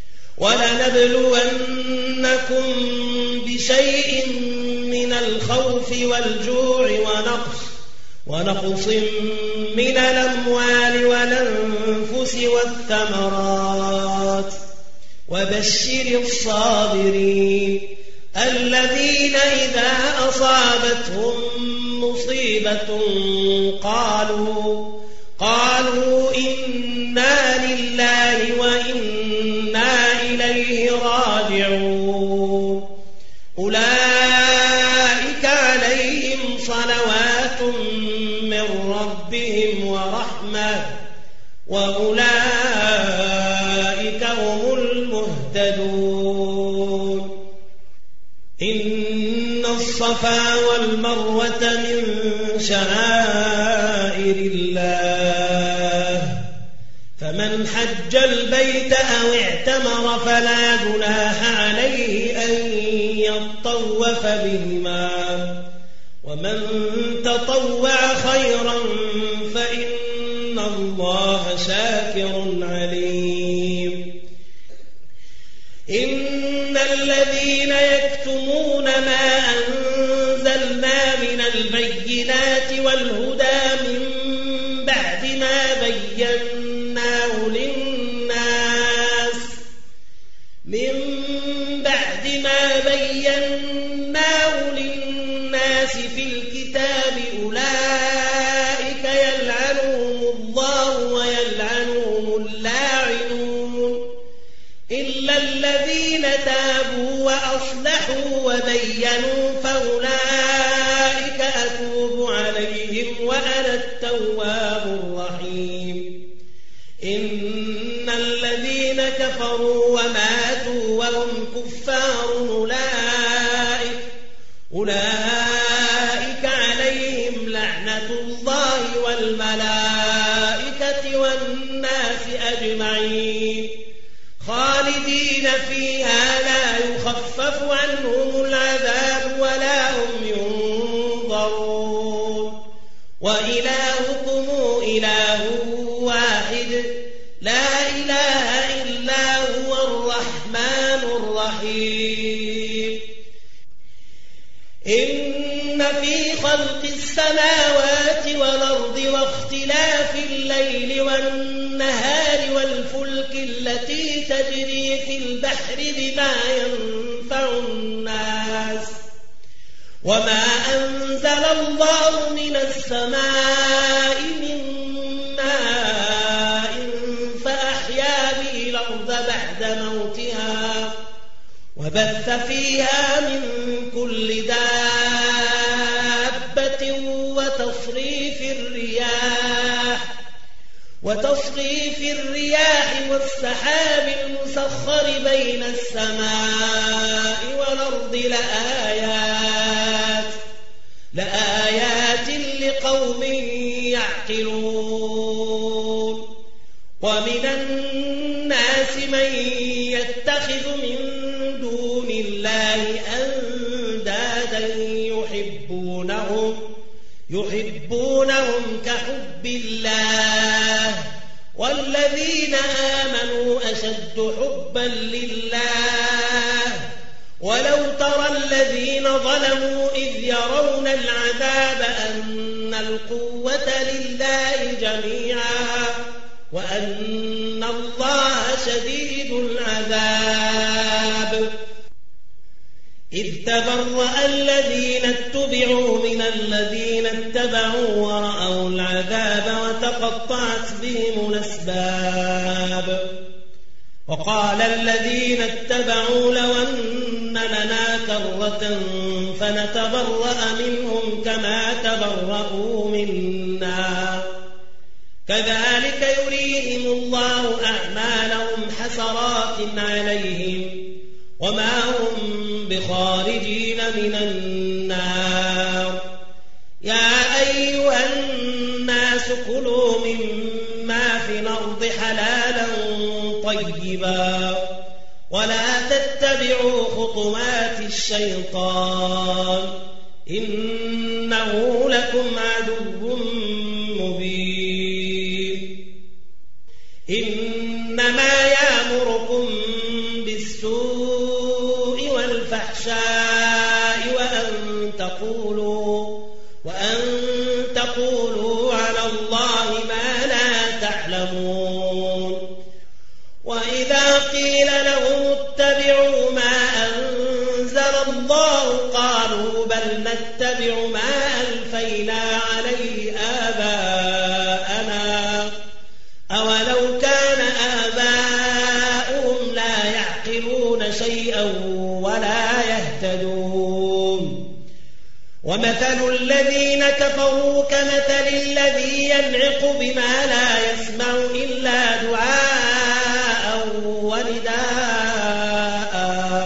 ولنبلونكم بشيء من الخوف والجوع ونقص ونقص من الأموال والأنفس والثمرات وبشر الصابرين الذين إذا أصابتهم مصيبة قالوا قالوا إنا لله وإنا إليه راجعون أولئك عليهم صلوات من ربهم ورحمة وأولئك هم المهتدون إن الصفا والمروة من شعائر الله فمن حج البيت أو اعتمر فلا جناح عليه أن يطوف بهما ومن تطوع خيرا فإن الله شاكر عليم إن الذين يكتمون ما أنزلنا من البينات والهدى من بعد ما بيناه للناس من بعد ما بيناه للناس في الكتاب أولئك يلعنهم الله ويلعنهم اللاعنون إلا الذين تابوا وأصلحوا وبينوا فأولئك أتوب عليهم وأنا التواب الرحيم إن الذين كفروا وماتوا وهم كفار أولئك أولئك عليهم لعنة الله والملائكة والناس أجمعين خالدين فيها لا يخفف عنهم العذاب ولا هم ينظرون وإلهكم إله واحد لا إله إلا هو الرحمن الرحيم إن في خلق السماوات والأرض واختلاف الليل والنهار والفلك التي تجري في البحر بما ينفع الناس وما أنزل الله من السماء من ماء فأحيا به الأرض بعد موتها وبث فيها من كل دابة وتصريف الرياح وتصريف الرياح والسحاب المسخر بين السماء والأرض لآيات لآيات لقوم يعقلون ومن الناس من يتخذ من دون الله أندادا يحبونهم يحبونهم كحب الله والذين آمنوا أشد حبا لله ولو ترى الذين ظلموا إذ يرون العذاب أن القوة لله جميعا وأن الله شديد العذاب إذ تبرأ الذين اتبعوا من الذين اتبعوا ورأوا العذاب وتقطعت بهم الأسباب وقال الذين اتبعوا لو أن لنا كرة فنتبرأ منهم كما تبرأوا منا كذلك يريهم الله أعمالهم حسرات عليهم وما هم بخارجين من النار يا أيها الناس كلوا مما في الأرض حلالا طيبا ولا تتبعوا خطوات الشيطان إنه لكم عدو مبين إنما يأمركم بالسوء والفحشاء وأن تقولوا وأن تقولوا على الله ما لا تعلمون وإذا قيل لهم اتبعوا ما أنزل الله قالوا بل نتبع ما ألفينا عليه آباءنا أولو كان آباؤهم لا يعقلون شيئا ولا يهتدون ومثل الذين كفروا كمثل الذي ينعق بما لا يسمع إلا دعاء ونداء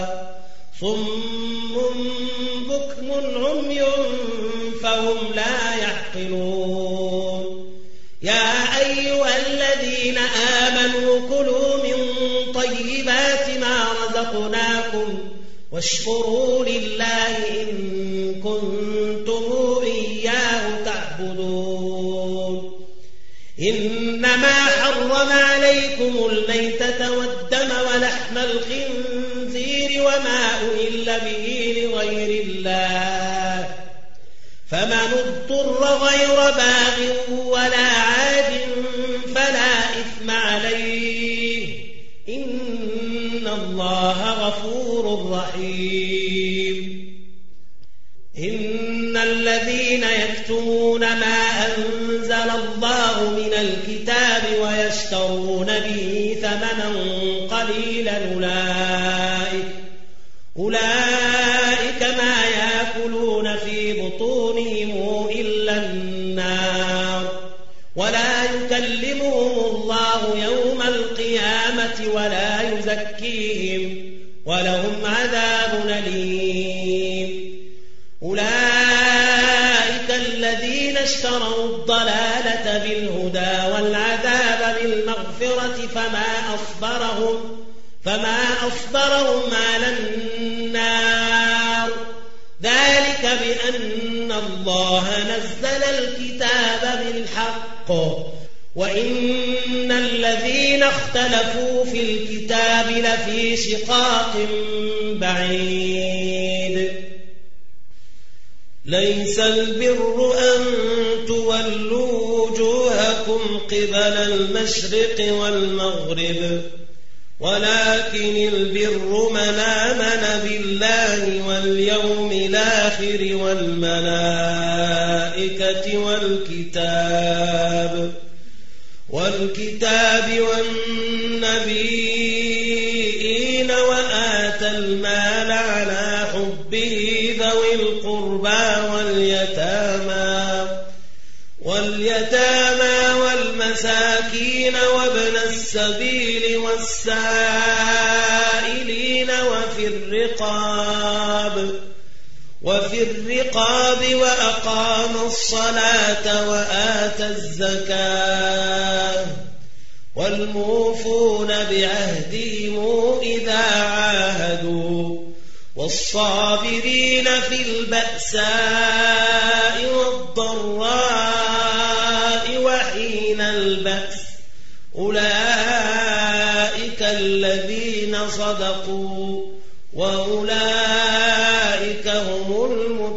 صم بكم عمي فهم لا يعقلون يا أيها الذين آمنوا كلوا من طيبات ما رزقناكم واشكروا لله إن كنتم إياه تعبدون إنما حرم عليكم الميتة والدم ولحم الخنزير وما أهل به لغير الله فمن اضطر غير باغ ولا عاد فلا إثم عليه إن الله غفور رحيم إن الذين يكتمون ما أنزل الله من الكتاب ويشترون به ثمنا قليلا أولئك أولئك ما يأكلون في بطونهم إلا النار ولا يكلمهم الله يوم القيامة ولا يزكيهم ولهم عذاب أليم أولئك الذين اشتروا الضلالة بالهدى والعذاب بالمغفرة فما أصبرهم فما أصبرهم على النار ذلك بأن الله نزل الكتاب بالحق وإن الذين اختلفوا في الكتاب لفي شقاق بعيد ليس البر أن تولوا وجوهكم قبل المشرق والمغرب ولكن البر من آمن بالله واليوم الآخر والملائكة والكتاب والكتاب والنبيين وآتى المال على حبه ذوي القربى واليتامى واليتامى والمساكين وابن السبيل والسائلين وفي الرقاب وفي الرقاب وأقام الصلاة وآتى الزكاة والموفون بعهدهم إذا عاهدوا والصابرين في البأساء والضراء وحين البأس أولئك الذين صدقوا وأولئك هم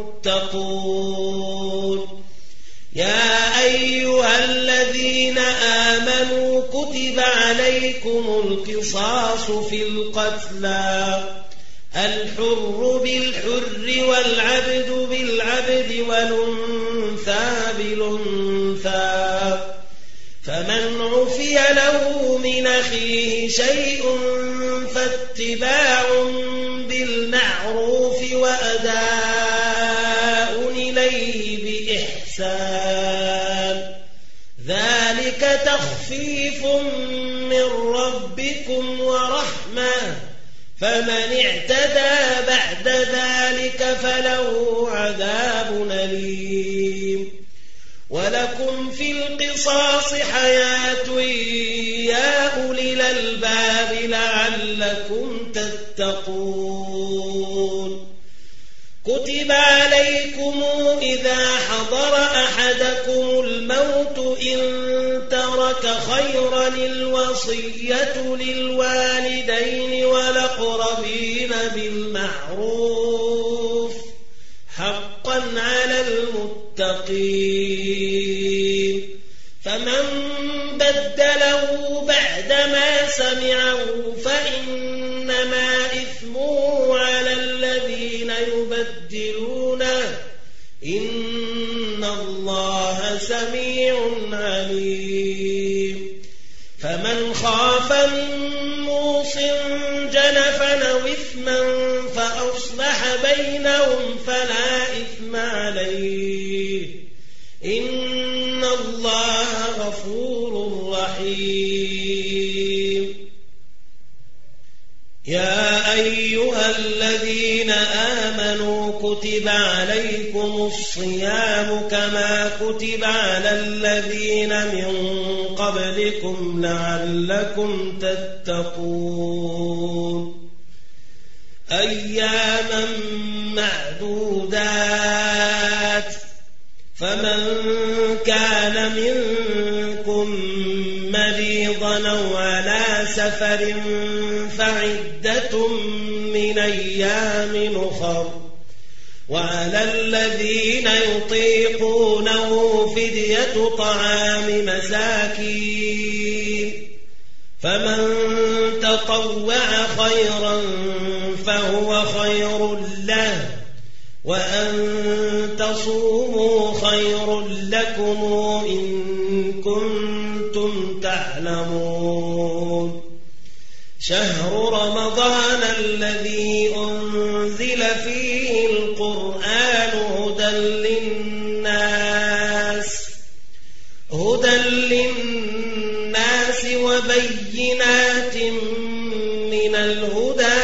المتقون يا أيها الذين آمنوا كتب عليكم القصاص في القتلى الحر بالحر والعبد بالعبد والأنثى بالأنثى فمن عفي له من أخيه شيء فاتباع بالمعروف وأداء إليه بإحسان ذلك تخفيف من ربكم ورحمة فمن اعتدى بعد ذلك فله عذاب أليم ولكم في القصاص حياة يا أولي الألباب لعلكم تتقون كتب عليكم إذا حضر أحدكم الموت إن ترك خيرا الوصية للوالدين والأقربين بالمعروف حقا على المتقين فمن بدله بعدما سمعه فإنما إثمه على الذين يبدلونه إن الله سميع عليم فمن خاف من موص جنفا أو إثما فأصلح بينهم فلا إثم عليه إن الله غفور رحيم يا أيها الذين آمنوا كتب عليكم الصيام كما كتب على الذين من قبلكم لعلكم تتقون أياما معدودات فمن كان منكم مريضا أو على سفر فعدة من أيام أخر وعلى الذين يطيقونه فدية طعام مساكين فمن تطوع خيرا فهو خير له وأن تصوموا خير لكم إن كنتم تعلمون شهر رمضان الذي أنزل فيه القرآن هدى للناس هدى للناس وبينات من الهدى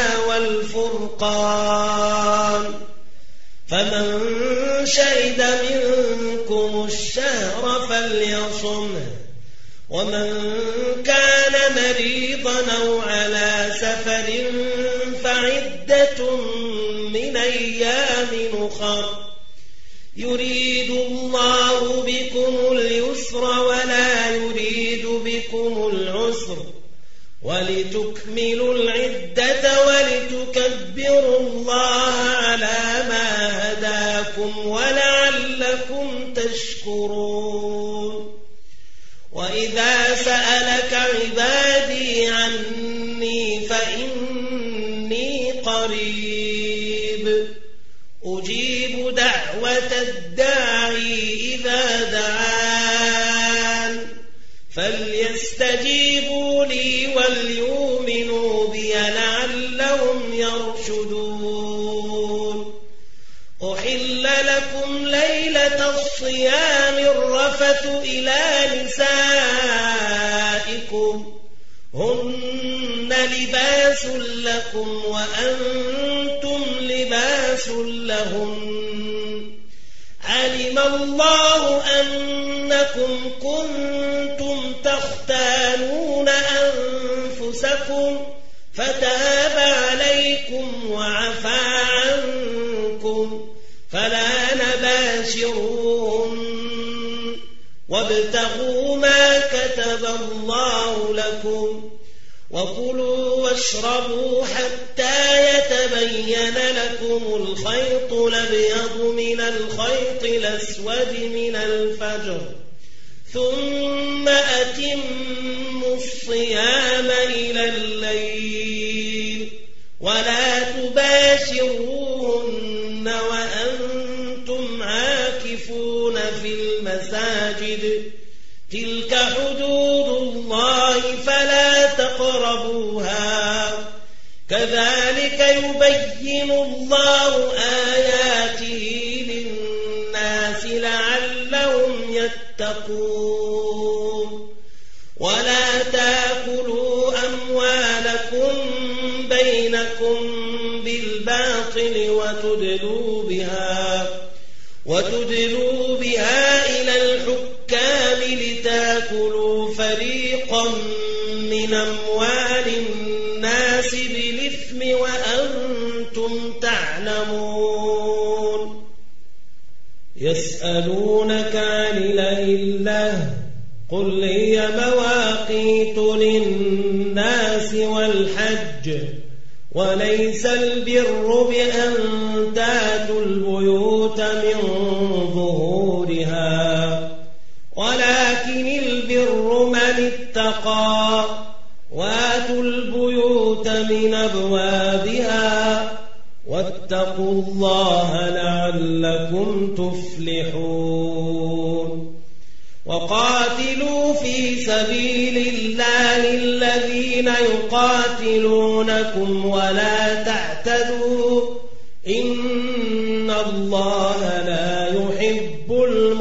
والفرقان فمن شهد منكم الشهر فليصمه ومن كان مريضا أو على سفر فعدة من أيام أخر يريد الله بكم اليسر ولا يريد بكم العسر ولتكملوا العدة ولتكبروا الله على ما هداكم ولعلكم تشكرون وإذا سألك عبادي عني فإني قريب أجيب دعوة الداعي إذا دعان فليستجيبوا لي وليؤمنوا بي لعلهم يرشدون أحل لكم ليلة الصيام الرفث إلى نسائكم هن لباس لكم وأنتم لباس لهن علم الله أنكم كنتم تختانون أنفسكم فتاب عليكم وعفى عنكم فلا نباشرون وابتغوا ما كتب الله لكم وكلوا واشربوا حتى يتبين لكم الخيط الأبيض من الخيط الأسود من الفجر ثم أتموا الصيام إلى الليل ولا تباشروهن وأنتم عاكفون في المساجد تلك حدود الله فلا تقربوها كذلك يبين الله آياته للناس لعلهم يتقون ولا تأكلوا أموالكم بينكم بالباطل وتدلوا بها وتدلوا بها إلى الحكام لتأكلوا فريقا من أموال الناس بالإثم وأنتم تعلمون يسألونك عن الأهلة قل هي مواقيت للناس والحج وليس البر بأن تأتوا البيوت من ظهورها ولكن البر من اتقى وآتوا البيوت من أبوابها واتقوا الله لعلكم تفلحون وقاتلوا في سبيل الله الذين يقاتلونكم ولا تعتدوا إن الله لا يحب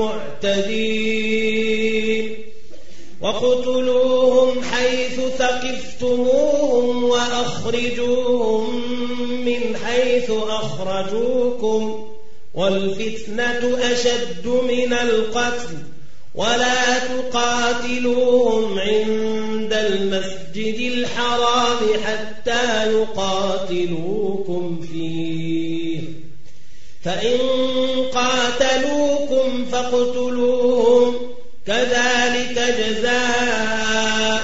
المعتدين وقتلوهم حيث ثقفتموهم وأخرجوهم من حيث أخرجوكم والفتنة أشد من القتل ولا تقاتلوهم عند المسجد الحرام حتى يقاتلوكم فيه فإن قاتلوكم فاقتلوهم كذلك جزاء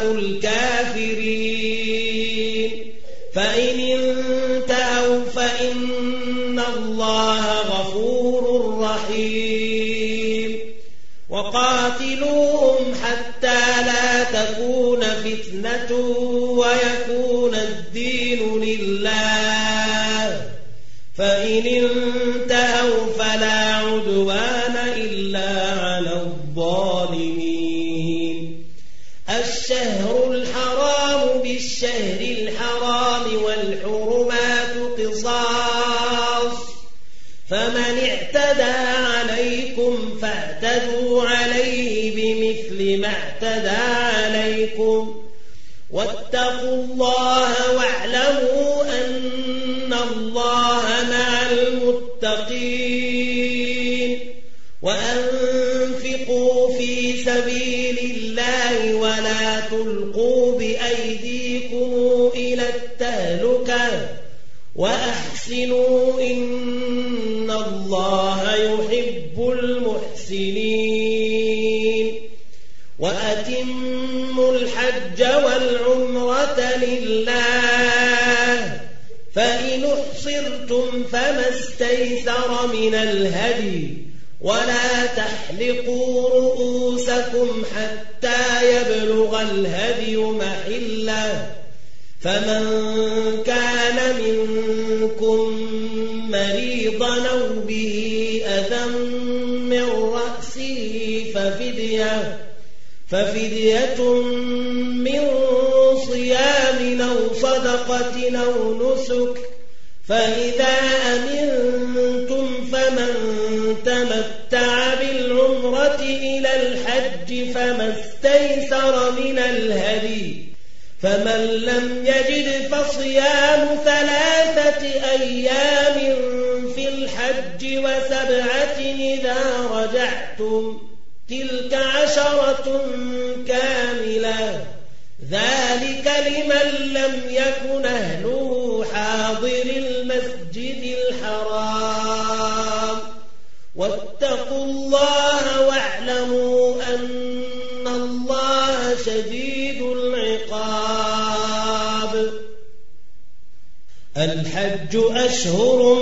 الكافرين فإن انتهوا فإن الله غفور رحيم وقاتلوهم حتى لا تكون فتنة ويكون الدين لله فإن انتهوا فلا عدوان إلا على الظالمين الشهر الحرام بالشهر الحرام والحرمات قصاص فمن اعتدى عليكم فاعتدوا عليه بمثل ما اعتدى عليكم واتقوا الله واعلموا أن الله مع المتقين وأنفقوا في سبيل الله ولا تلقوا بأيديكم إلى التهلكة وأحسنوا إن الله يحب المحسنين وأتموا الحج والعمرة لله فإن احصرتم فما استيسر من الهدي ولا تحلقوا رؤوسكم حتى يبلغ الهدي محله فمن كان منكم مريضا أو به أذى من رأسه ففدية ففدية من صيام أو صدقة أو نسك فإذا أمنتم فمن تمتع بالعمرة إلى الحج فما استيسر من الهدي فمن لم يجد فصيام ثلاثة أيام في الحج وسبعة إذا رجعتم تلك عشرة كاملة ذلك لمن لم يكن أهله حاضر المسجد الحرام واتقوا الله واعلموا أن الله شديد العقاب الحج أشهر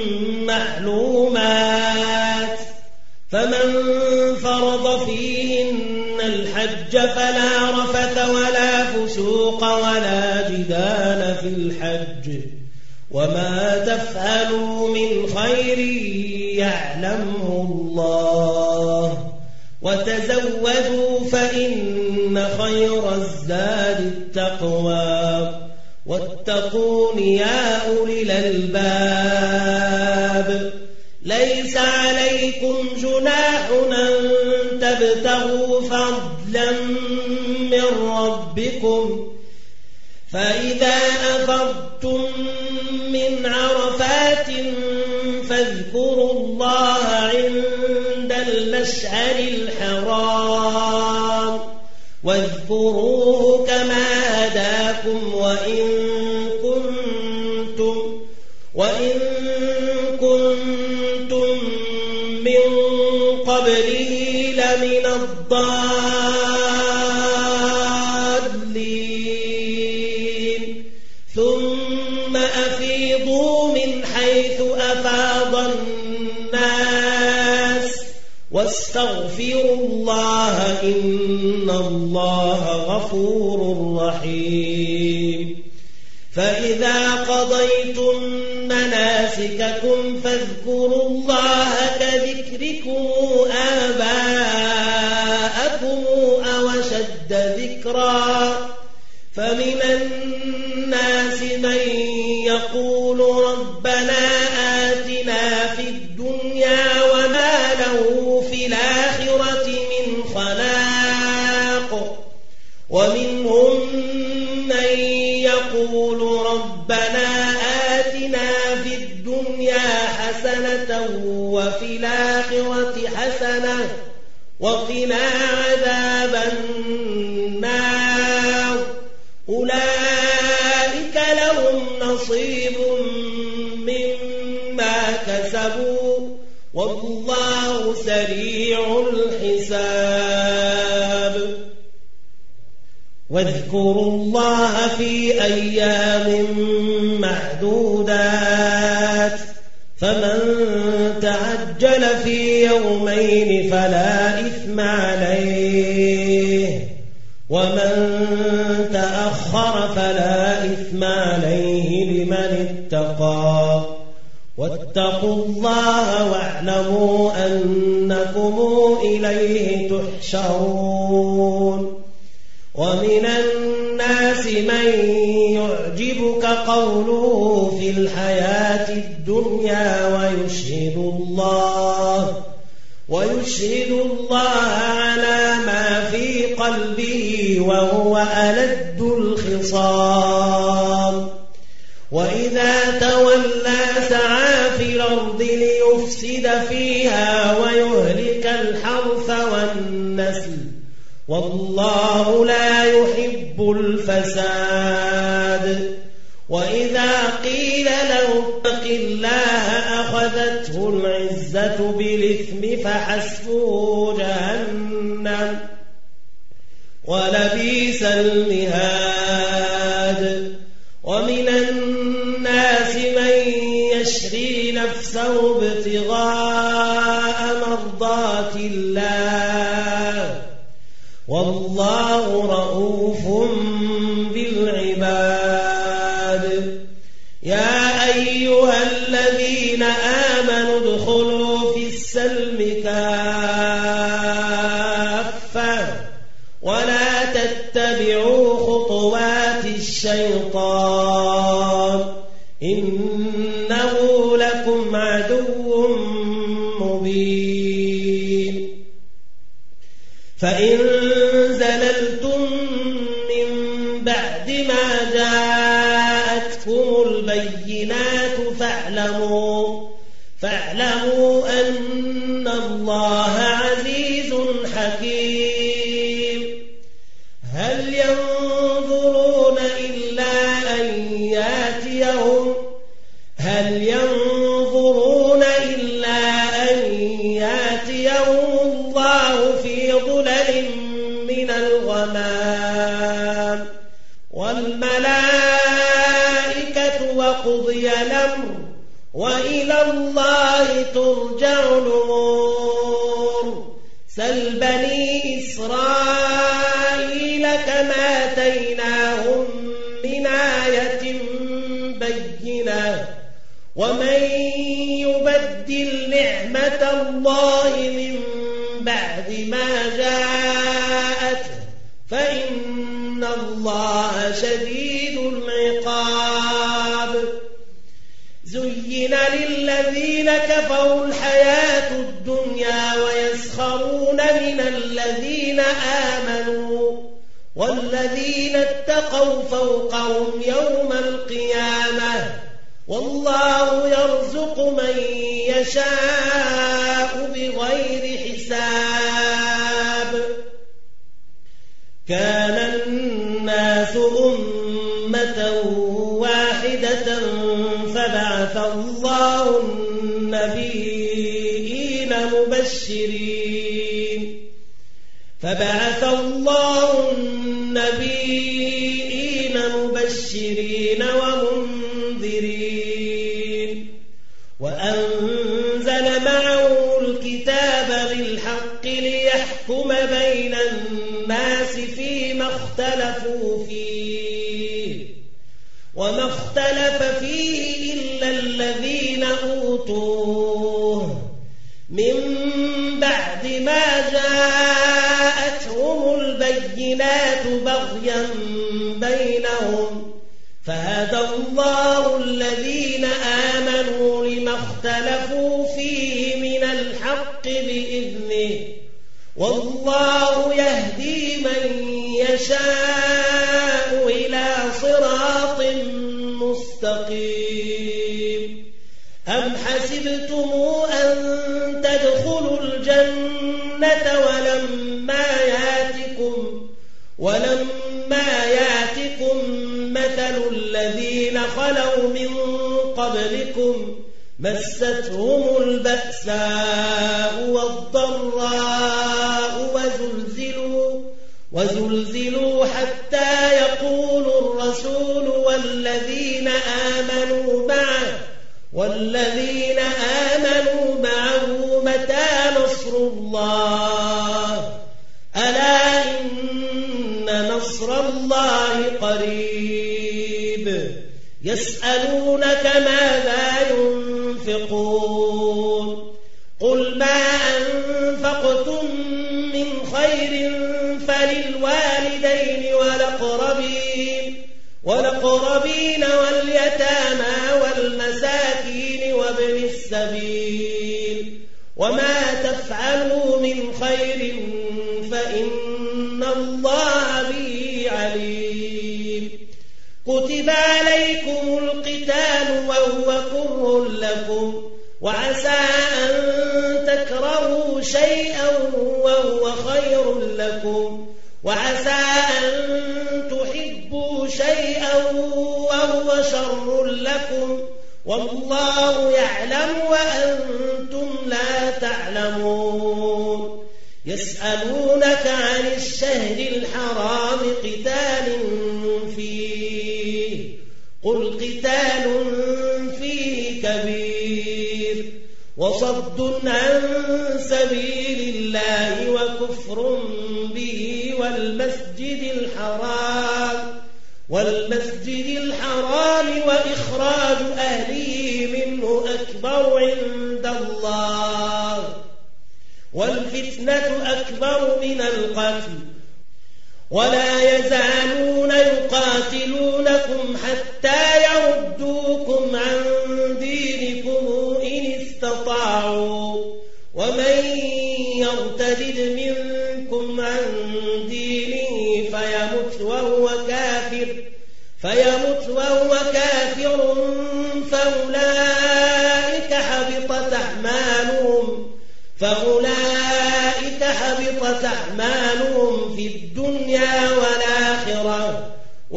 معلومات فمن فرض فيهن الحج فلا رفث ولا فسوق ولا جدال في الحج وما تفعلوا من خير يعلمه الله وتزودوا فإن خير الزاد التقوى واتقون يا أولي الألباب ليس عليكم جناح أن تبتغوا فضلا من ربكم فإذا أفضتم من عرفات فاذكروا الله عند المشعر الحرام واذكروه كما هداكم وإن كنتم وإن كنتم من قبله لمن الضالين ثم أفيضوا من حيث أفاض الناس واستغفروا الله إن الله غفور رحيم فإذا قضيتم مناسككم فاذكروا الله كذكركم آباءكم أو أشد ذكرا فمن الناس من يقول ربنا آتنا في الدنيا وما له في الآخرة من خلاق ومنهم من يقول ربنا آتنا في الدنيا حسنة وفي الآخرة حسنة وقنا عذاب النار أولئك لهم نصيب مما كسبوا والله سريع الحساب واذكروا الله في أيام معدودات فمن تعجل في يومين فلا إثم عليه ومن تأخر فلا إثم عليه لمن اتقى واتقوا الله واعلموا أنكم إليه تحشرون ومن الناس من يعجبك قوله في الحياة الدنيا ويشهد الله ويشهد الله على ما في قلبه وهو ألد الخصام وإذا تولى سعى في الأرض ليفسد فيها ويهلك الحرث والنسل والله لا يحب الفساد وإذا قيل له اتق الله أخذته العزة بالإثم فحسبه جهنم ولبئس المهاد ومن الناس من يشري نفسه ابتغاء مرضات الله والله رؤوف بالعباد يا أيها الذين آمنوا ادخلوا في السلم كافة ولا تتبعوا خطوات الشيطان إنه لكم عدو مبين فإن زللتم من بعد ما جاءتكم البينات فاعلموا فاعلموا أن الله عزيز حكيم هل ينظرون إلا أن ياتيهم هل ينظرون إلا أن ياتيهم الله في ظلل من الغمام والملائكة وقضي الأمر وإلى الله ترجع الأمور سل بني إسرائيل كما آتيناهم من آية بينة ومن يبدل نعمة الله من بعد ما جاءته فإن الله شديد العقاب زين للذين كفروا الحياة الدنيا ويسخرون من الذين آمنوا والذين اتقوا فوقهم يوم القيامة والله يرزق من يشاء بغير حساب كان الناس أمة واحدة فبعث الله النبيين مبشرين فبعث الله النبيين مبشرين ومنذرين وأنزل معه الكتاب بالحق ليحكم بين الناس فيما اختلفوا فيه وما اختلف فيه إلا الذين أوتوه من بعد ما جاءتهم البينات بغيا بينهم فهدى الله الذين آمنوا لما اختلفوا فيه من الحق بإذنه والله يهدي من يشاء إلى صراط مستقيم أم حسبتم أن تدخلوا الجنة ولما ياتكم ولما ياتكم مثل الذين خلوا من قبلكم مستهم البأساء والضراء وزلزلوا وزلزلوا حتى يقول الرسول والذين آمنوا معه والذين آمنوا معه متى نصر الله ألا إن نصر الله قريب يسألونك ماذا ينفقون قل ما أنفقتم من خير فللوالدين والأقربين والأقربين واليتامى والمساكين وابن السبيل وما تفعلوا من خير فإن الله به عليم كتب عليكم القتال وهو كره لكم وعسى أن تكرهوا شيئا وهو خير لكم وعسى أن تحبوا شيئا وهو شر لكم والله يعلم وأنتم لا تعلمون يسألونك عن الشهر الحرام قتال فيه قل قتال فيه كبير وصد عن سبيل الله وكفر به والمسجد الحرام والمسجد الحرام وإخراج أهله منه أكبر عند الله والفتنة أكبر من القتل ولا يزالون يقاتلونكم حتى يردوكم عن دينكم إن استطاعوا ومن يرتد منكم عن دينه فيمت وهو كافر فيمت وهو كافر فأولئك حبطت أعمالهم فأولئك حبطت أعمالهم في الدنيا والآخرة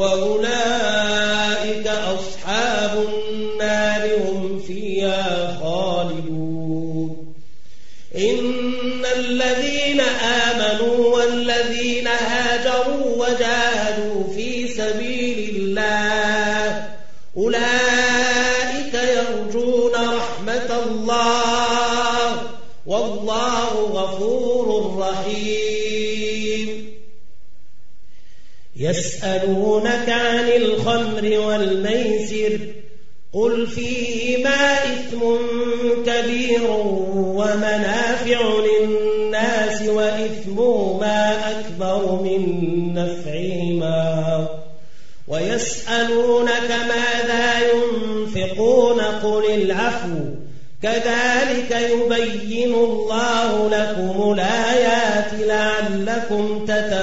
وأولئك أصحاب النار هم فيها خالدون إن الذين آمنوا والذين هاجروا وجاهدوا في سبيل الله أولئك يرجون رحمة الله والله غفور رحيم يسألونك عن الخمر والميسر قل فيهما إثم كبير ومنافع للناس وإثمهما أكبر من نفعهما ويسألونك ماذا ينفقون قل العفو كذلك يبين الله لكم الآيات لعلكم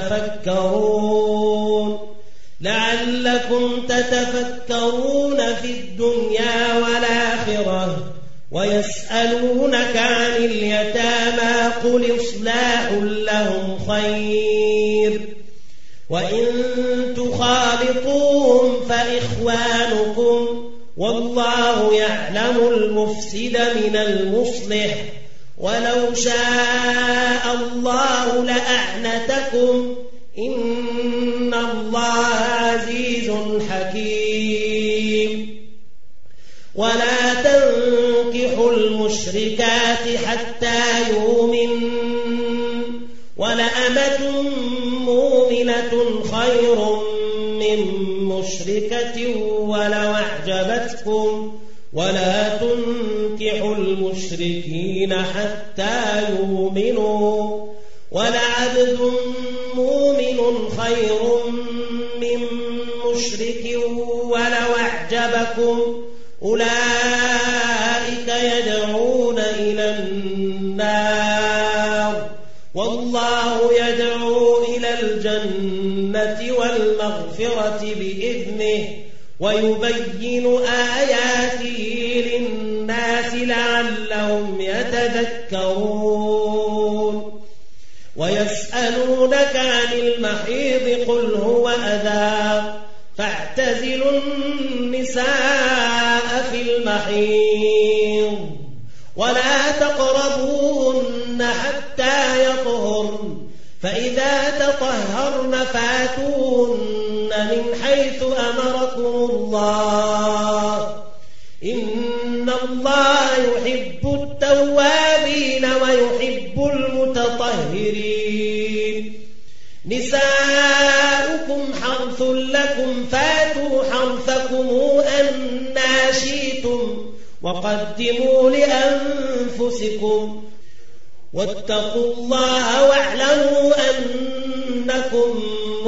تتفكرون لعلكم تتفكرون في الدنيا والآخرة ويسألونك عن اليتامى قل إصلاح لهم خير وإن تخالطوهم فإخوانكم والله يعلم المفسد من المصلح ولو شاء الله لأعنتكم إن الله عزيز حكيم ولا تنكحوا المشركات حتى يؤمنن ولأمة مؤمنة خير من مشركة ولو أعجبتكم ولا تنكحوا المشركين حتى يؤمنوا ولعبد مؤمن خير من مشرك ولو أعجبكم أولئك يدعون إلى النار والله يدعو إلى الجنة والمغفرة بإذنه ويبين آياته للناس لعلهم يتذكرون ويسألونك عن المحيض قل هو أذى فاعتزلوا النساء في المحيض ولا تقربوهن حتى يطهرن فإذا تطهرن فاتوهن من حيث أمركم الله إن الله يحب التوابين ويحب المتطهرين نساؤكم حرث لكم فاتوا حرثكم أنى شئتم وقدموا لأنفسكم واتقوا الله واعلموا أنكم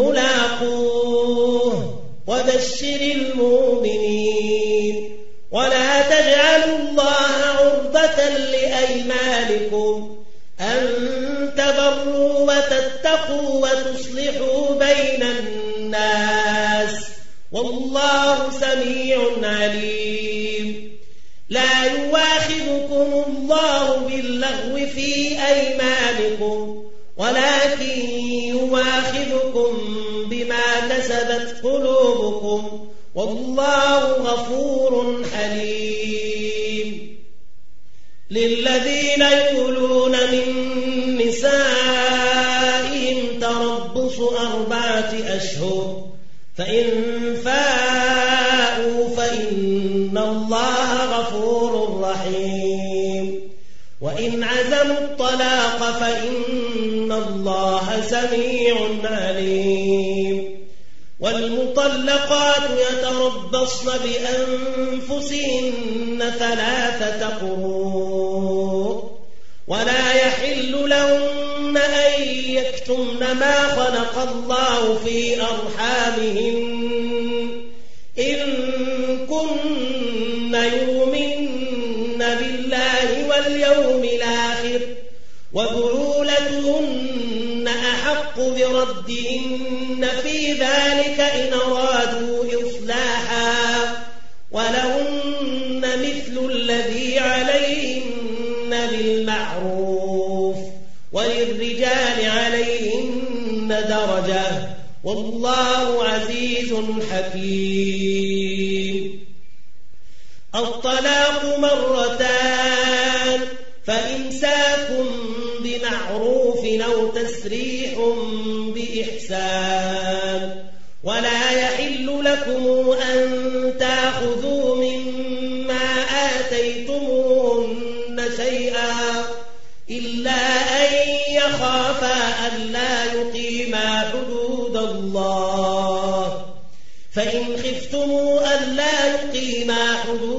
ملاقوه وبشر المؤمنين ولا تجعلوا الله عرضة لأيمانكم أن تبروا وتتقوا وتصلحوا بين الناس والله سميع عليم لا يواخذكم الله باللغو في أيمانكم ولكن يواخذكم بما كسبت قلوبكم والله غفور حليم للذين يولون من نسائهم تربص أربعة أشهر فإن فاءوا فإن الله غفور رحيم وإن عزموا الطلاق فإن الله سميع عليم والمطلقات يتربصن بأنفسهن ثلاثة قروء ولا يحل لهن أن يكتمن ما خلق الله في أرحامهن إن كن يؤمن بالله واليوم الآخر وبعولتهن أحق بردهن في ذلك إن أرادوا إصلاحا ولهن مثل الذي عليهن بالمعروف وللرجال عليهن درجة والله عزيز حكيم الطلاق مرتان فإمساك بمعروف أو تسريح بإحسان ولا يحل لكم أن تأخذوا مما آتيتموهن شيئا إلا أن يخافا ألا يقيما حدود الله فإن خفتم ألا يقيما حدود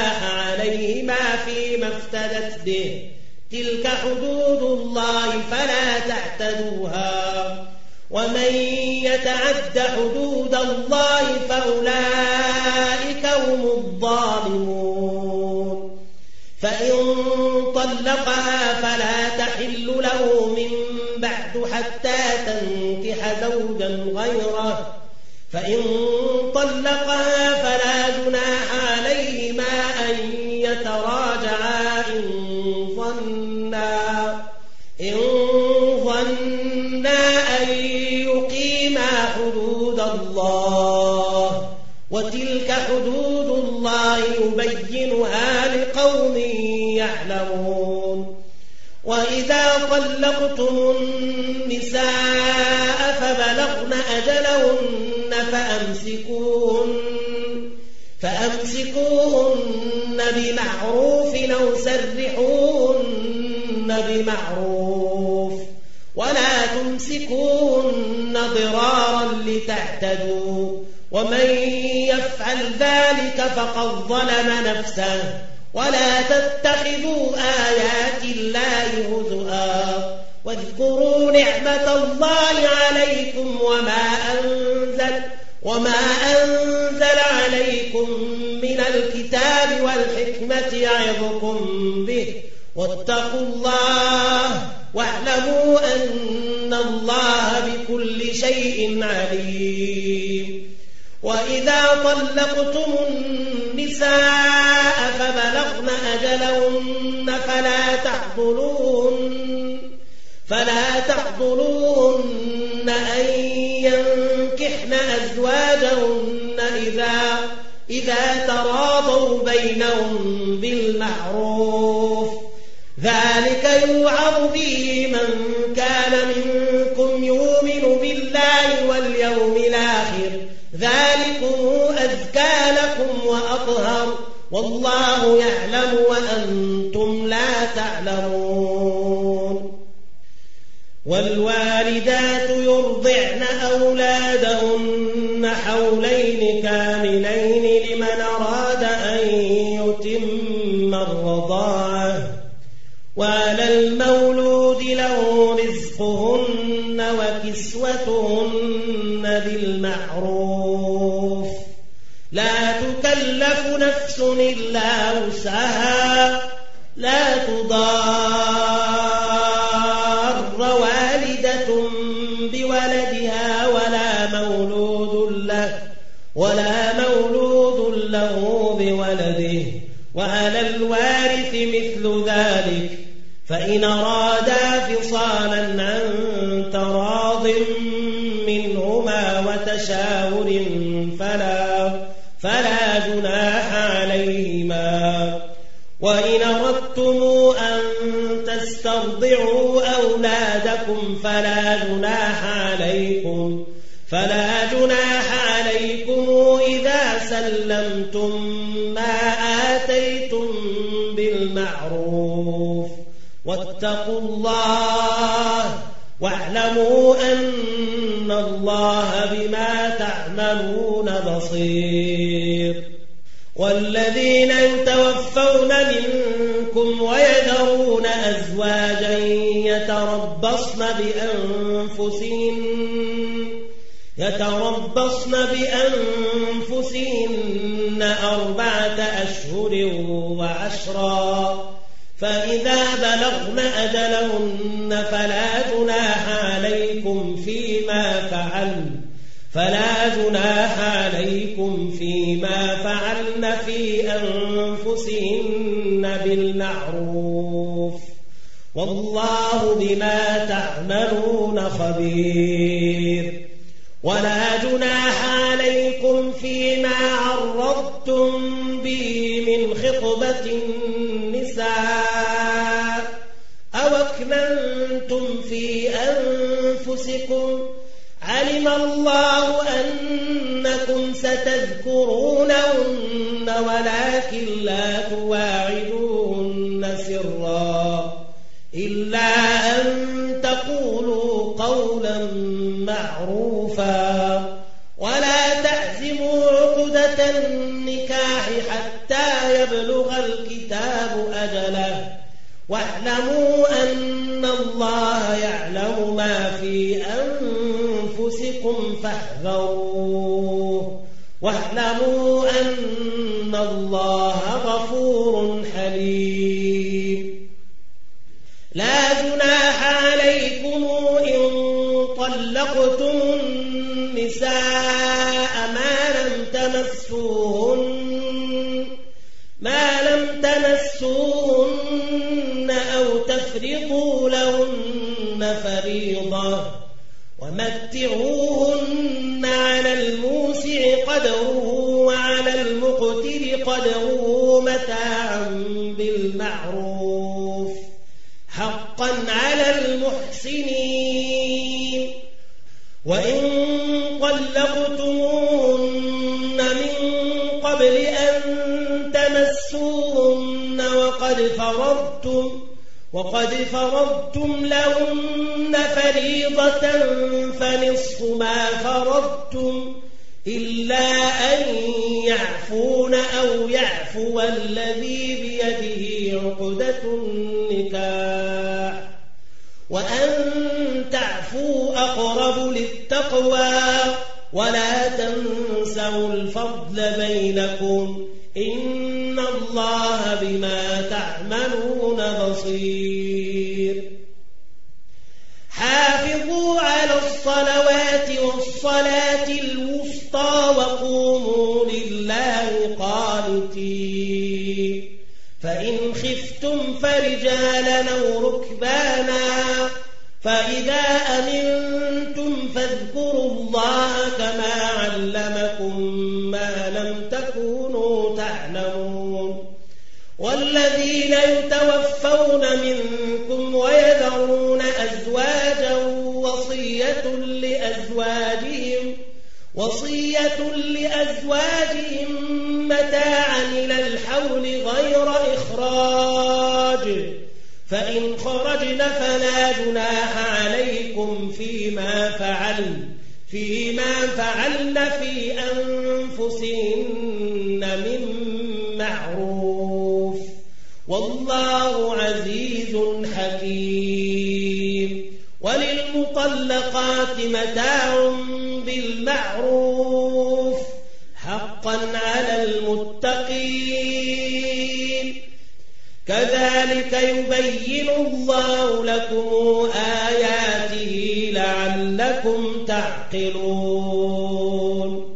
جناح عليهما فيما افتدت به تلك حدود الله فلا تعتدوها ومن يتعد حدود الله فأولئك هم الظالمون فإن طلقها فلا تحل له من بعد حتى تنكح زوجا غيره فإن طلقها فلا جناح عليهما أن يتراجعا إن ظنا إن ظنا أن يقيما حدود الله وتلك حدود الله يبينها لقوم يعلمون وإذا طلقتم النساء فبلغن أجلهن فأمسكوهن فأمسكوهن بمعروف أو سرحوهن بمعروف ولا تمسكوهن ضرارا لتعتدوا ومن يفعل ذلك فقد ظلم نفسه ولا تتخذوا آيات الله هزؤا واذكروا نعمة الله عليكم وما أنزل وما أنزل عليكم من الكتاب والحكمة يعظكم به واتقوا الله واعلموا أن الله بكل شيء عليم وإذا طلقتم النساء فبلغن أجلهن فلا تعضلوهن فلا تعضلوهن أن ينكحن أزواجهن إذا إذا تراضوا بينهم بالمعروف ذلك يوعظ به من كان منكم يؤمن بالله واليوم الآخر ذلكم أزكى لكم وأطهر والله يعلم وأنتم لا تعلمون والوالدات يرضعن أولادهن حولين كاملين لمن أراد أن يتم الرضاعة وعلى المولود له رزقهن وكسوتهن بالمعروف لا تكلف نفس إلا وسعها لا تضار والدة بولدها ولا مولود له ولا مولود له بولده وعلى الوارث مثل ذلك فإن أرادا فصالا عن تراض منهما وتشاور فلا فلا جناح عليهما وإن أردتم أن تسترضعوا أولادكم فلا جناح عليكم فلا جناح عليكم إذا سلمتم ما آتيتم بالمعروف واتقوا الله واعلموا أن الله بما تعملون بصير والذين يتوفون منكم ويذرون أزواجا يتربصن بأنفسهن يتربصن بأنفسهن أربعة أشهر وعشرا فإذا بلغن أجلهن فلا جناح عليكم فيما فعلن فلا جناح عليكم فيما فعلن في أنفسهن بالمعروف والله بما تعملون خبير ولا جناح عليكم فيما عرضتم به من خطبة النساء أو أكننتم في أنفسكم علم الله أنكم ستذكرونهن ولكن لا تواعدوهن سرا إلا أن تقولوا قولا معروفا ولا تعزموا عقدة النكاح حتى يبلغ يبلغ الكتاب أجله واعلموا أن الله يعلم ما في أنفسكم فاحذروه واعلموا أن الله غفور حليم. لا جناح عليكم إن طلقتم النساء ما لم تمسوهن ما لم تمسوهن أو تفرضوا لهن فريضة ومتعوهن على الموسع قدره وعلى المقتر قدره متاعا بالمعروف حقا على المحسنين. وإن طلقتموهن من قبل أن تمسوهن وقد فرضتم وقد فرضتم لهن فريضة فنصف ما فرضتم إلا أن يعفون أو يعفو الذي بيده عقدة النكاح وأن تعفوا أقرب للتقوى ولا تنسوا الفضل بينكم إن الله بما تعملون بصير. حافظوا على الصلوات والصلاة الوسطى وقوموا لله قانتين. فإن خفتم فرجالا أو ركبانا فإذا أمنتم فاذكروا الله كما علمكم ما لم تكونوا تعلمون. والذين يتوفون منكم ويذرون أزواجا وصية لأزواجهم وصية لأزواجهم متاعا إلى الحول غير إخراج فإن خرجن فلا جناح عليكم فيما فعلن فيما فعلن في أنفسهن من معروف والله عزيز حكيم. وللمطلقات متاع بالمعروف حقا على المتقين. كذلك يبين الله لكم آياته لعلكم تعقلون.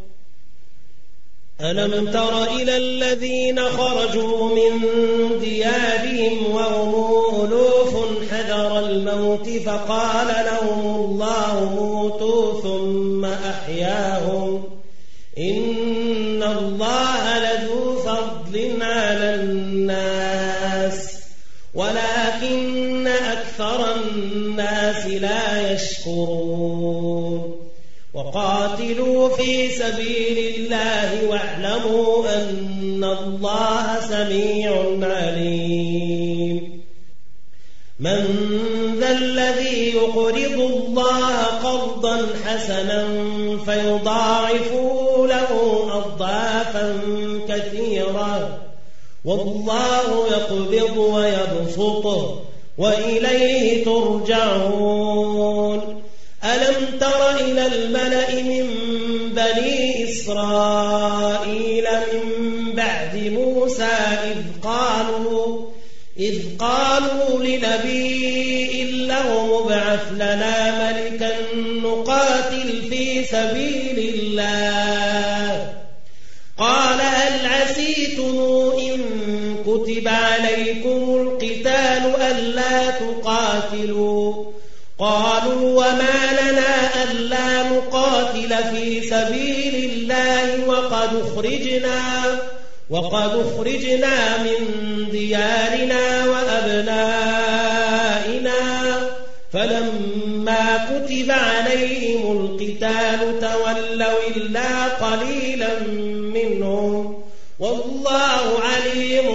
ألم تر إلى الذين خرجوا من ديارهم وهم ألوف حذر الموت فقال لهم الله موتوا ثم أحياهم إن الله لذو فضل على الناس ولكن أكثر الناس لا يشكرون. وقاتلوا في سبيل الله واعلموا أن الله سميع عليم. من ذا الذي يقرض الله قرضا حسنا فيضاعفه له أضعافا كثيرة والله يقبض ويبسط وإليه ترجعون. ألم تر إلى الملأ من بني إسرائيل من بعد موسى إذ قالوا إذ قالوا لنبي له ابعث لنا ملكا نقاتل في سبيل الله قال هل عسيتم إن كتب عليكم القتال ألا تقاتلوا قالوا وما لنا ألا نقاتل في سبيل الله وقد أخرجنا وقد أخرجنا من ديارنا وأبنائنا فلما كتب عليهم القتال تولوا إلا قليلا منهم والله عليم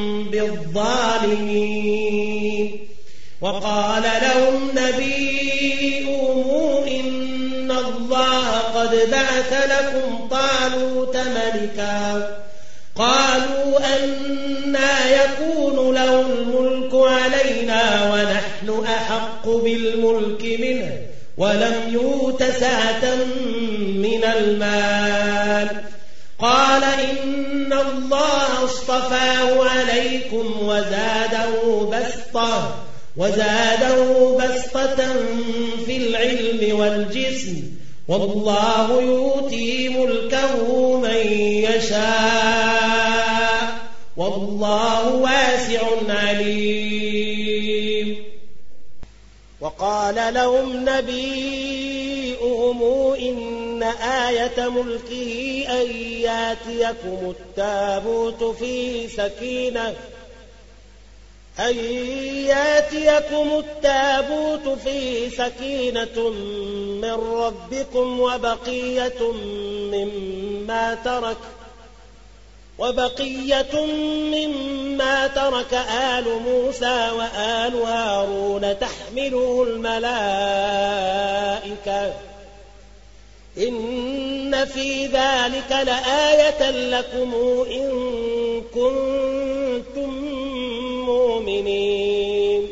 بالظالمين. وقال لهم نبيهم إن الله قد بعث لكم طالوت ملكا قالوا أنى أحق بالملك منه ولم يؤت سعة من المال. قال إن الله اصطفاه عليكم وزاده بسطة وزاده بسطة في العلم والجسم والله يؤتي ملكه من يشاء والله واسع عليم. وقال لهم نبيهم إن آية ملكه أن ياتيكم التابوت فيه سكينة أن ياتيكم التابوت فيه سكينة من ربكم وبقية مما ترك وبقية مما ترك آل موسى وآل هارون تحمله الملائكة إن في ذلك لآية لكم إن كنتم مؤمنين.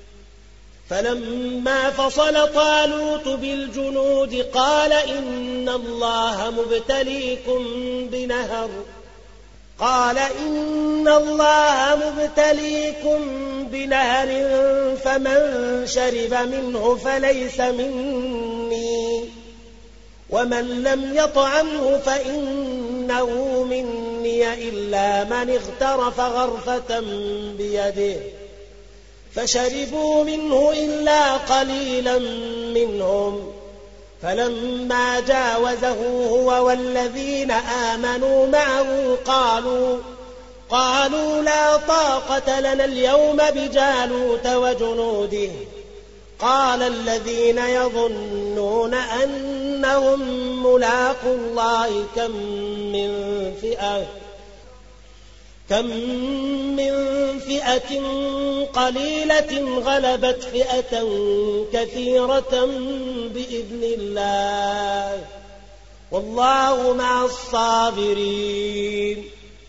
فلما فصل طالوت بالجنود قال إن الله مبتليكم بنهر قال إن الله مبتليكم بنهر فمن شرب منه فليس مني ومن لم يطعمه فإنه مني إلا من اغترف غرفة بيده فشربوا منه إلا قليلا منهم. فلما جاوزه هو والذين آمنوا معه قالوا قالوا لا طاقة لنا اليوم بجالوت وجنوده. قال الذين يظنون أنهم ملاقوا الله كم من فئة كم من فئة قليلة غلبت فئة كثيرة بإذن الله والله مع الصابرين.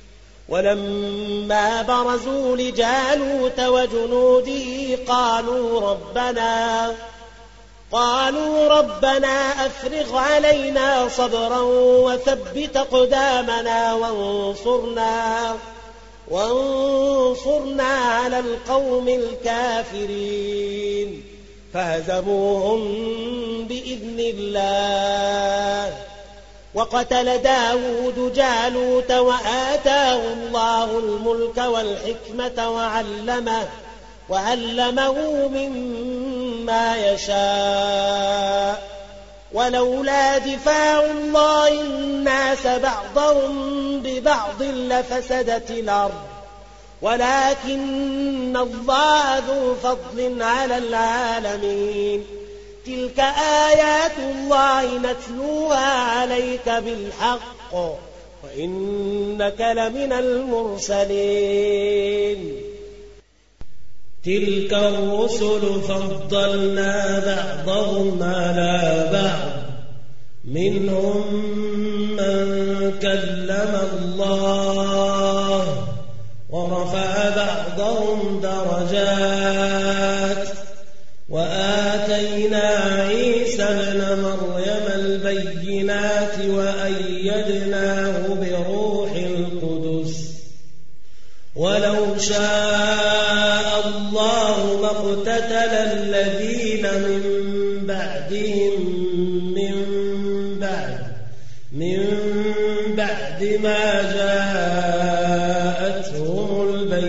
ولما برزوا لجالوت وجنوده قالوا ربنا قالوا ربنا أفرغ علينا صبرا وثبت أقدامنا وانصرنا وانصرنا على القوم الكافرين. فهزموهم بإذن الله وقتل داود جالوت وآتاه الله الملك والحكمة وعلمه وعلمه مما يشاء ولولا دفاع الله الناس بعضهم ببعض لفسدت الأرض ولكن الله ذو فضل على العالمين. تلك آيات الله نتلوها عليك بالحق وإنك لمن المرسلين. تلك الرسل فضلنا بعضهم على بعض منهم من كلم الله ورفع بعضهم درجات وآتينا عيسى ابن مريم البينات وأيدناه بروح القدس ولو شاء الله ما اقتتل الذين من بعدهم من بعد من بعد ما جاءتهم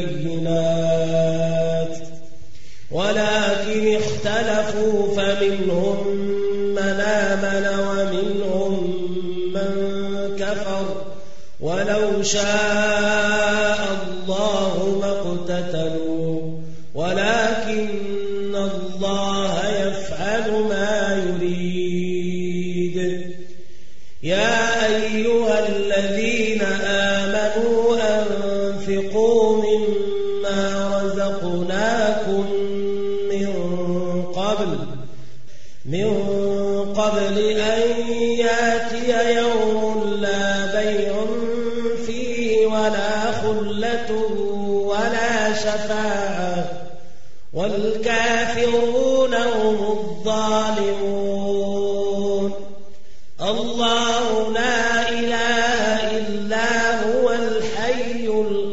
البينات ولكن اختلفوا فمنهم من آمن ومنهم من كفر ولو شاء الله ما اقتتلوا ولكن الله يفعل ما يريد. يا أيها الذين آمنوا أنفقوا مما رزقناكم من قبل من قبل أن يأتي يوم لا بيع فيه ولا خلة ولا شفاعة والكافرون هم الظالمون. الله لا إله إلا هو الحي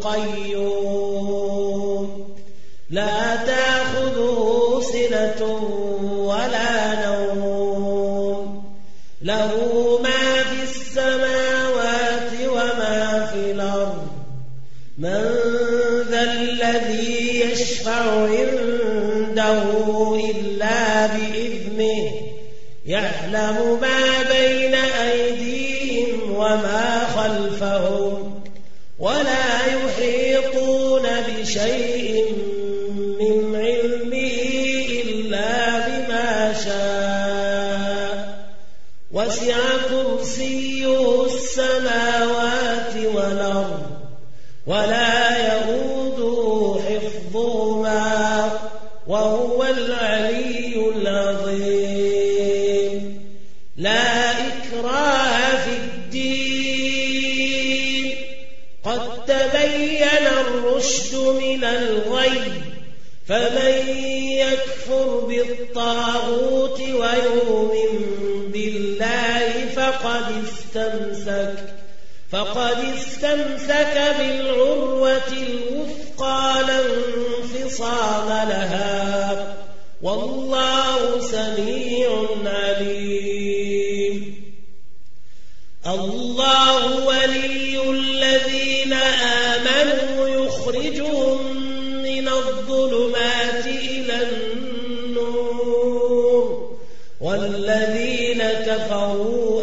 القيوم لا تأخذه سنة ولا نوم له ما في السماوات وما في الأرض من ذا الذي يشفع عنده إلا بإذنه يعلم ما بين أيديهم وما خلفهم ولا يحيطون بشيء من علمه إلا بما شاء وسع كرسيه السماوات والأرض ولا يئوده حفظهما وهو العلي العظيم. لا إكراه في الدين قد تبين الرشد من الغي فمن يكفر بالطاغوت ويؤمن بالله فقد استمسك فقد استمسك بالعروة الوثقى لا انفصام لها والله سميع عليم. الله ولي الذين آمنوا يخرجهم من الظلمات إلى النور والذين كفروا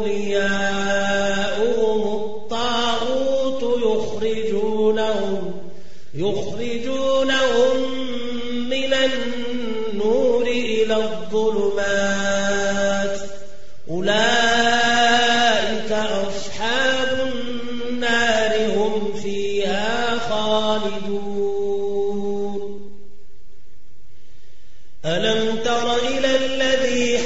أولياؤهم الطاغوت يخرجونهم يخرجونهم من النور إلى الظلمات أولئك أصحاب النار هم فيها خالدون. ألم تر إلى الذي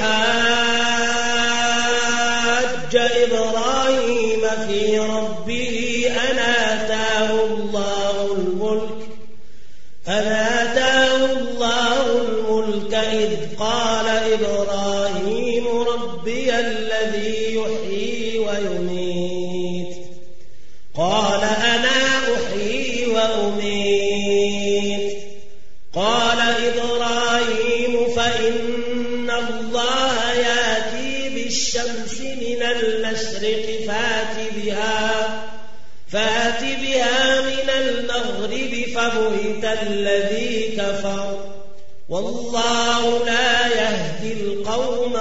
حاج إبراهيم في ربه أن آتاه الله الملك أن آتاه الله الملك إذ قال إبراهيم ربي الذي يحيي ويميت قال أنا أحيي وأميت قال إبراهيم فإن الله يأتي بالشمس من المشرق فات بها فات بها من المغرب فبهت الذي كفر والله لا يهدي القوم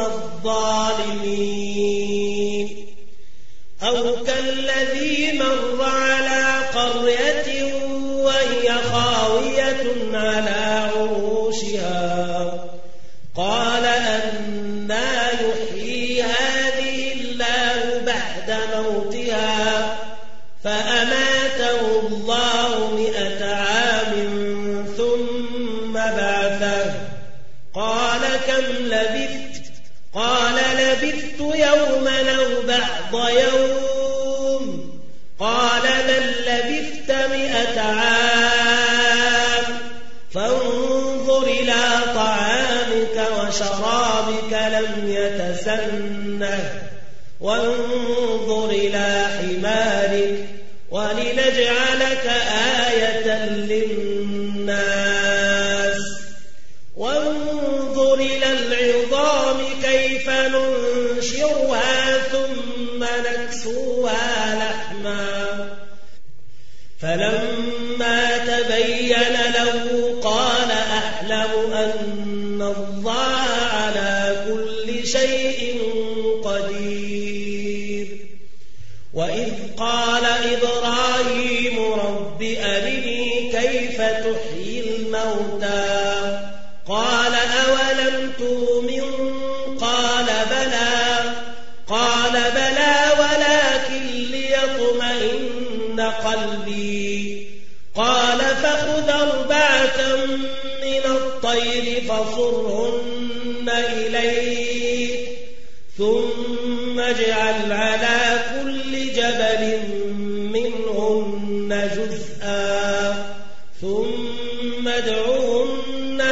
الظالمين. أو كالذي مر على قرية وهي خاوية على عروشها قال أنى يحيي هذه الله بعد موتها فأماته الله مئة عام ثم بعثه قال كم لبثت قال لبثت يوما أو بعض يوم قال بل لبثت مئة عام فانظر إلى طعامك وشرابك لم يتسنه وانظر إلى حمارك ولنجعلك آية للناس وانظر إلى العظام كيف ننشرها ثم نكسوها لحما فلما تبين له قال أعلم أن الله على كل شيء قدير. وإذ قال إبراهيم رب أرني كيف تحيي الموتى قال أولم تؤمن قال بلى قال بلى ولكن ليطمئن قلبي قال فخذ أربعة من الطير فصرهن إليك ثم اجعل على كل جبل منهن جزءا ثم ادعهن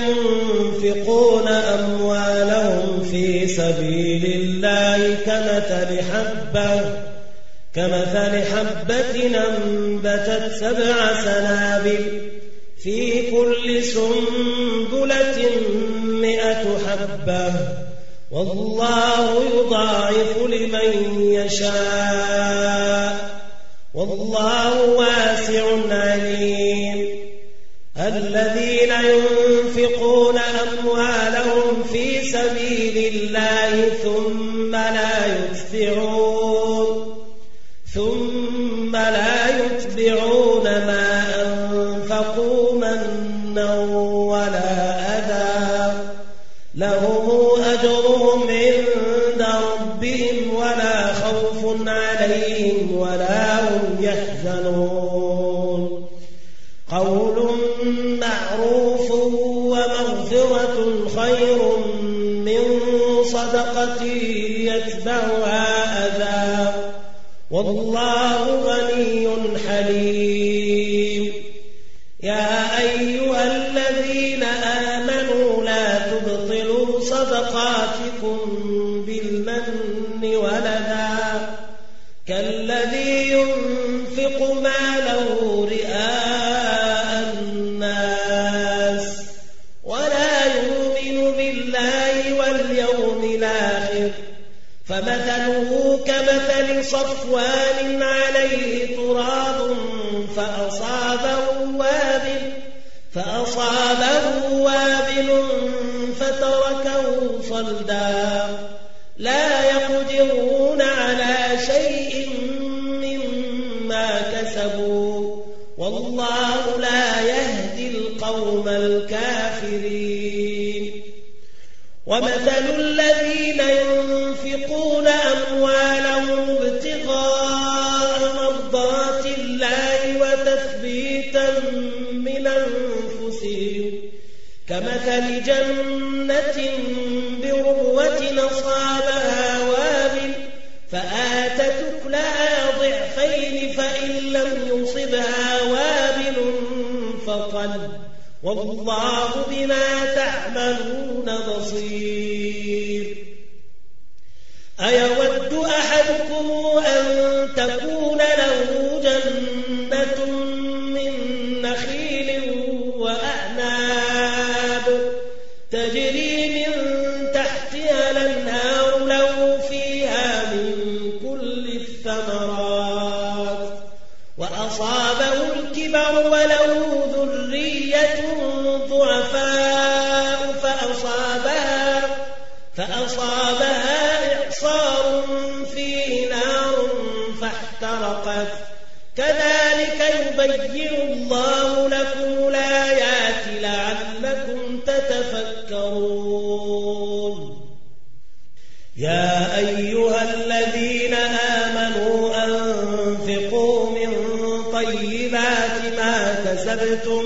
ينفقون أموالهم في سبيل الله كمثل حبة كمثل حبة أنبتت سبع سنابل في كل سنبلة مئة حبة والله يضاعف لمن يشاء والله واسع عليم. الذين ينفقون أموالهم في سبيل الله ثم لا يتبعون ثم لا يتبعون ما أنفقوا منا ولا أذى لهم أجرهم عند ربهم ولا خوف عليهم ولا هم يحزنون. قول معروف ومغفرة خير من صدقة يتبعها أذى والله غني حليم. يا أيها الذين آمنوا لا تبطلوا صدقاتكم بالمن والأذى كالذي ينفق ماله رئاء الناس ولا يؤمن بالله واليوم الآخر فمثله كمثل صفوان عليه تراب فأصابه وابل فأصابه وابل فتركه صلدا لا يقدرون على شيء مما كسبوا والله لا يهدي القوم الكافرين. ومثل الذين ينفقون أموالهم ابتغاء مرضات الله وتثبيتا من أنفسهم كمثل جنة بربوة أصابها وابل فآتت أكلها ضعفين فإن لم يصبها وابل فطل والله بما تعملون بصير. أيود أحدكم أن تكون له جنة من نخيل وأعناب تجري من تحتها الأنهار له فيها من كل الثمرات وأصابه الكبر وله ذرية ضعفاء فأصابها, فأصابها إعصار فيه نار فاحترقت كذلك يبين الله لكم الآيات لعلكم تتفكرون. يا أيها الذين آمنوا أنفقوا من طيبات ما كسبتم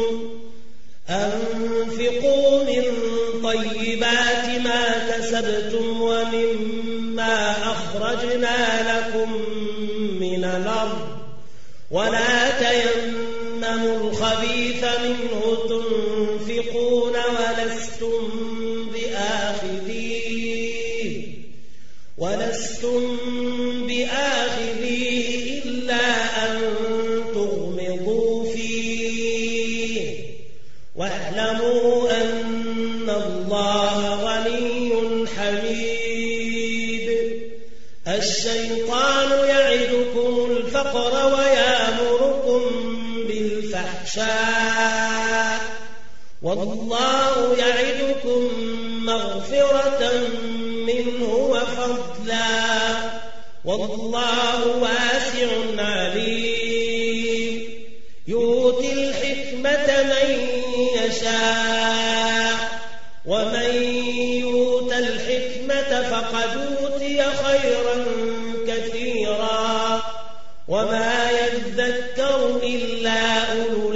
أنفقوا من طيبات ما كسبتم ومما أخرجنا لكم من الأرض ولا تيمموا الخبيث منه تنفقون ولستم بآخذيه ولستم بآخذيه إلا أن تغمضوا فيه واعلموا أن الله غني حميد. الشيطان يعدكم الفقر ويأمركم بالفحشاء والله يعدكم مغفرة منه وفضلا والله واسع عليم. يؤتي الحكمة من يشاء ومن يؤت الحكمة فقد أوتي خيرا كثيرا وما يذكر إلا أولو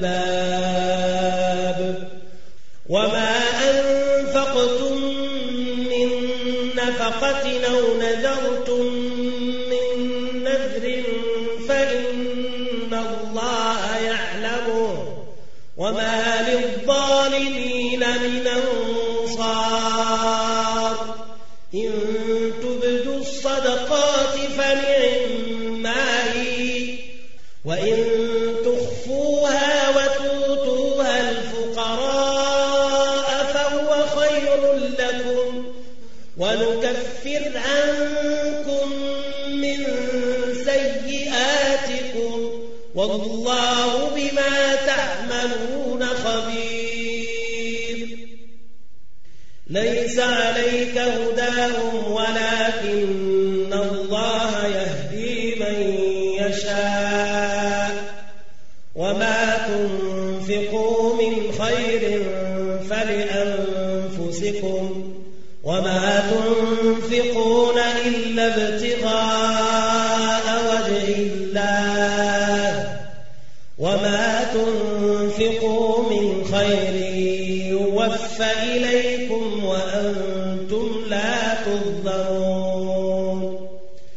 الألباب. وما أنفقتم من نفقة أو نذرتم من نذر فإن الله يعلمه وما للظالمين من من أنصار إن تبدوا الصدقات فنعما هي وإن تخفوها وتؤتوها الفقراء فهو خير لكم ونكفر عنكم من سيئاتكم والله بما تعملون خبير. ليس عليك هداهم ولكن الله يهدي من يشاء وما تنفقوا من خير فلأنفسكم وما تنفقون إلا ابتغاء وجه الله وما تنفقوا من خير يوفى إليكم وأنتم لا تظلمون.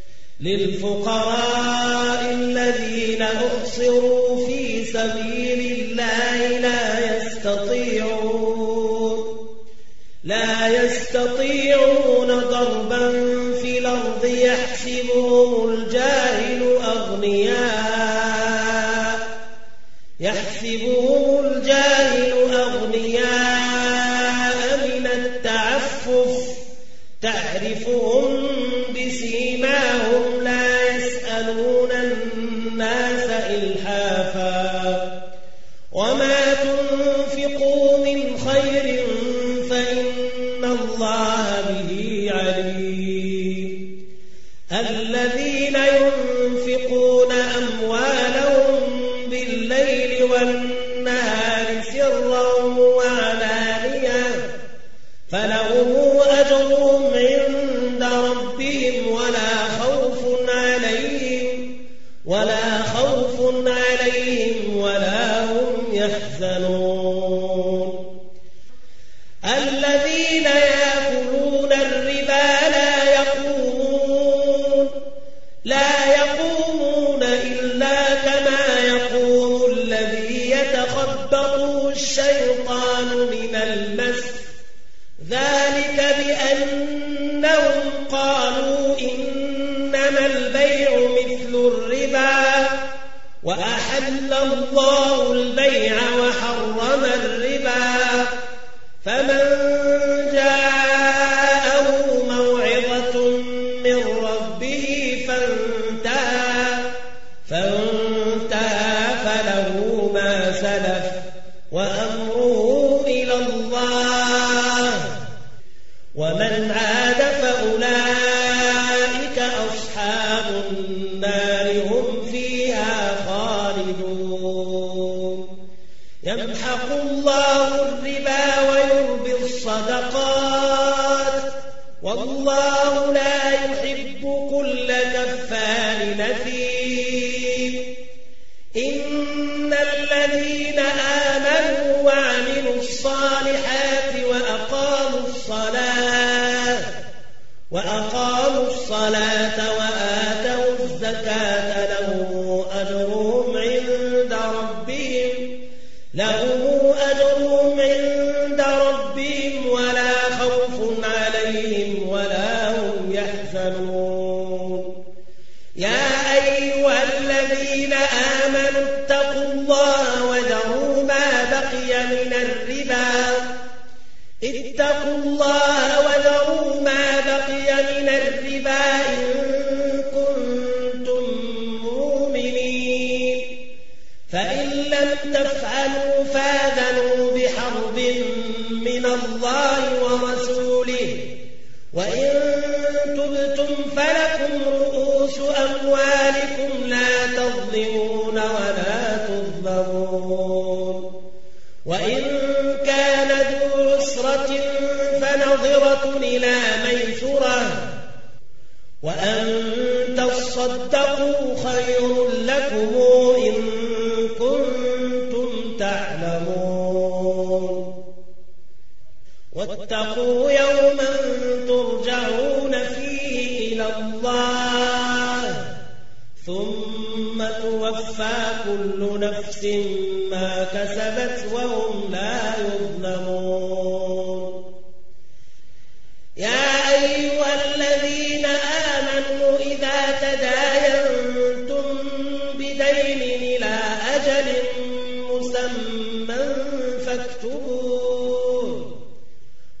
للفقراء الذين أحصروا في سبيل الله لا يستطيعون لا يستطيعون ضربا في الأرض يحسبهم الجاهل أغنياء يحسبهم الجاهل أغنياء من التعفف تعرفهم بسيماهم لا يسألون الناس إلحافا وما تنفقوا من خير فإن الله به عليم. الذين ينفقون أموالهم بالليل والنهار سرا وعلانية فلهم أجرهم عند ربهم ولا خوف عليهم ولا خوف عليهم ولا هم يحزنون. الذين يأكلون الربا لا يقومون لا يقومون إلا كما يقوم الذي يتخبطه الشيطان من المس ذلك بأنهم قالوا إنما البيع مثل الربا وأحل الله البيع وحرم الربا فمن جاءه موعظة من ربه فانتهى فانتهى فله ما سلف وأمره إلى الله ومن عاد فأولئك أصحاب النار هم فيها خالدون. يمحق الله الربا ويربي الصدقات والله لا يحب كل كفار أثيم. إن الذين آمنوا وعملوا الصالحات وأقاموا الصلاة وأقاموا الصلاة وآتوا الزكاة لهم أجرهم عند ربهم لهم أجرهم عند ربهم ولا خوف عليهم ولا هم يحزنون. يا أيها الذين آمنوا اتقوا الله وذروا ما بقي من الربا اتقوا الله وذروا ما بقي من الربا إن كنتم مؤمنين فإن لم تفعلوا فآذنوا بحرب من الله ورسوله وإن تبتم فلكم رؤوس أموالكم لا تظلمون ولا تظلمون. وإن كان ذو عسرة فنظرة إلى ميسرة وأن تصدقوا خير لكم إن كنتم تعلمون. واتقوا يوما ترجعون فيه إلى الله ثم توفى كل نفس ما كسبت وهم لا يظلمون.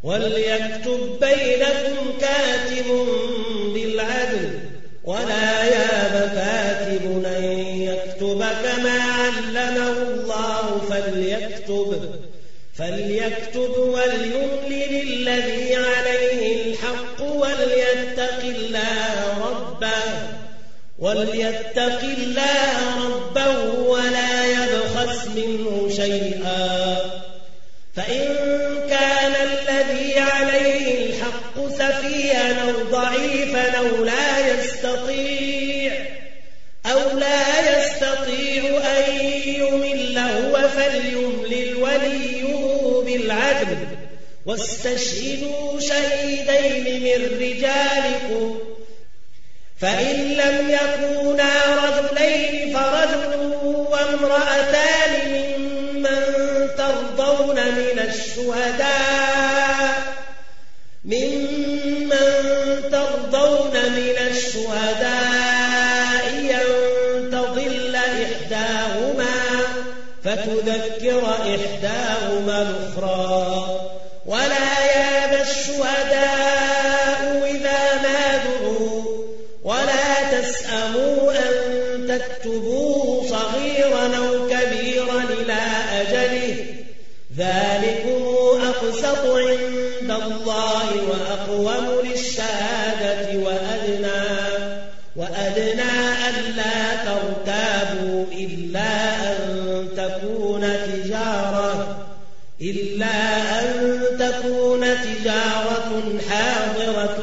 وليكتب بينكم كاتب بالعدل ولا ياب كاتب أن يكتب كما علمه الله فليكتب فليكتب وليملل الذي عليه الحق وليتق الله ربه وليتق الله ربه ولا يبخس منه شيئا فإن كان الذي عليه الحق سفيها أو ضعيفا أو لا يستطيع أو لا يستطيع أن يمل هو فليملل وليه بالعدل واستشهدوا شهيدين من رجالكم فإن لم يكونا رجلين فرجل وامرأتان ممن ترضون من الشهداء ممن ترضون من الشهداء أن تضل إحداهما فتذكر إحداهما الأخرى ولا يأبى الشهداء إذا ما دعوا ولا تسأموا أن تكتبوه صغيرا أو كبيرا إلى أجله ذلكم أقسط عند الله وأقوم للشهادة وأدنى وأدنى ألا ترتابوا إلا أن تكون تجارة إلا أن تكون تجارة حاضرة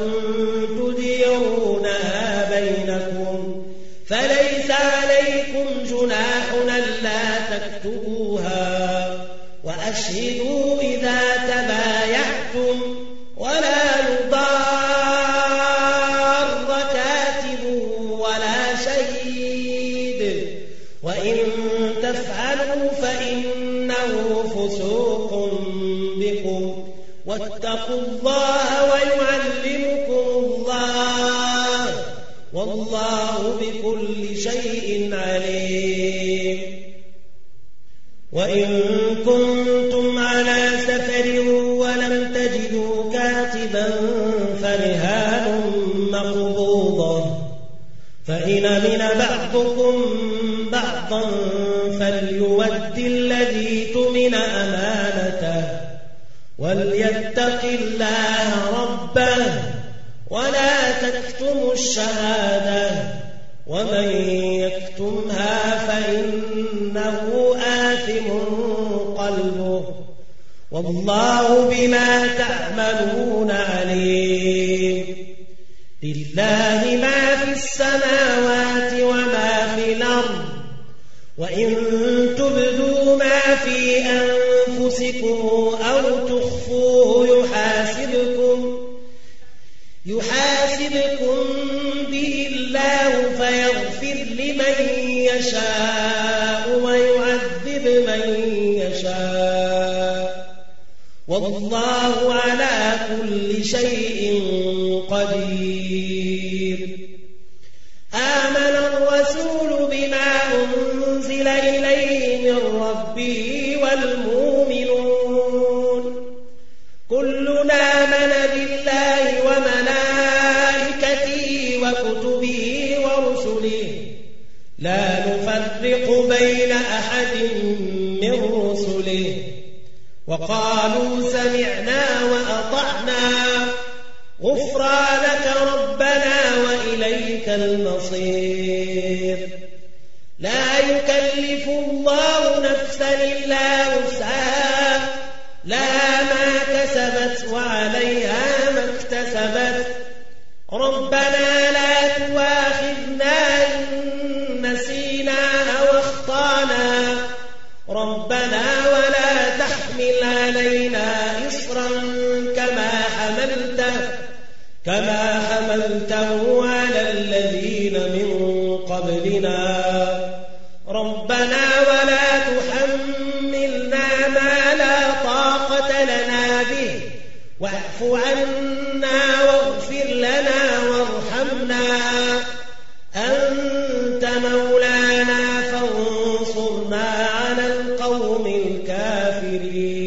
تديرونها بينكم فليس عليكم جناح ألا تكتبوها وأشهدوا إذا تبايعتم ولا يضار كاتب ولا شهيد وإن تفعلوا فإنه فسوق بكم واتقوا الله ويعلمكم الله والله بكل شيء عليم وإن كنتم على سفر ولم تجدوا كاتبا فرهان مقبوضة فإن من بعضكم بعضا فليود الذي تؤمن أمانته وليتق الله ربه ولا تكتموا الشهادة ومن يكتمها فإنه آثم قلبه والله بما تعملون عليم لله ما في السماوات وما في الأرض وإن تبدوا ما في أنفسكم أو تخفوه يحاسبكم يحاسبكم به الله فيغفر لمن يشاء ويعذب من يشاء والله على كل شيء قدير آمن الرسول بما أنزل إليه من ربه والمؤمنون كلنا آمن بالله وملائكته وكتبه ورسله لا نفرق بين أحد من رسله وقالوا سمعنا وأطعنا غفرانك ربنا وإليك المصير لا يكلف الله نفسا إلا وسعها لها ما كسبت وعليها ما اكتسبت ربنا لا تؤاخذنا إن نسينا أو أخطأنا ربنا ولا تحمل علينا إصرا كما حملته كما حملته على الذين من قبلنا ربنا ولا تحملنا ما لا طاقة لنا به واعف عنا واغفر لنا وارحمنا أنت مولانا فانصرنا على القوم الكافرين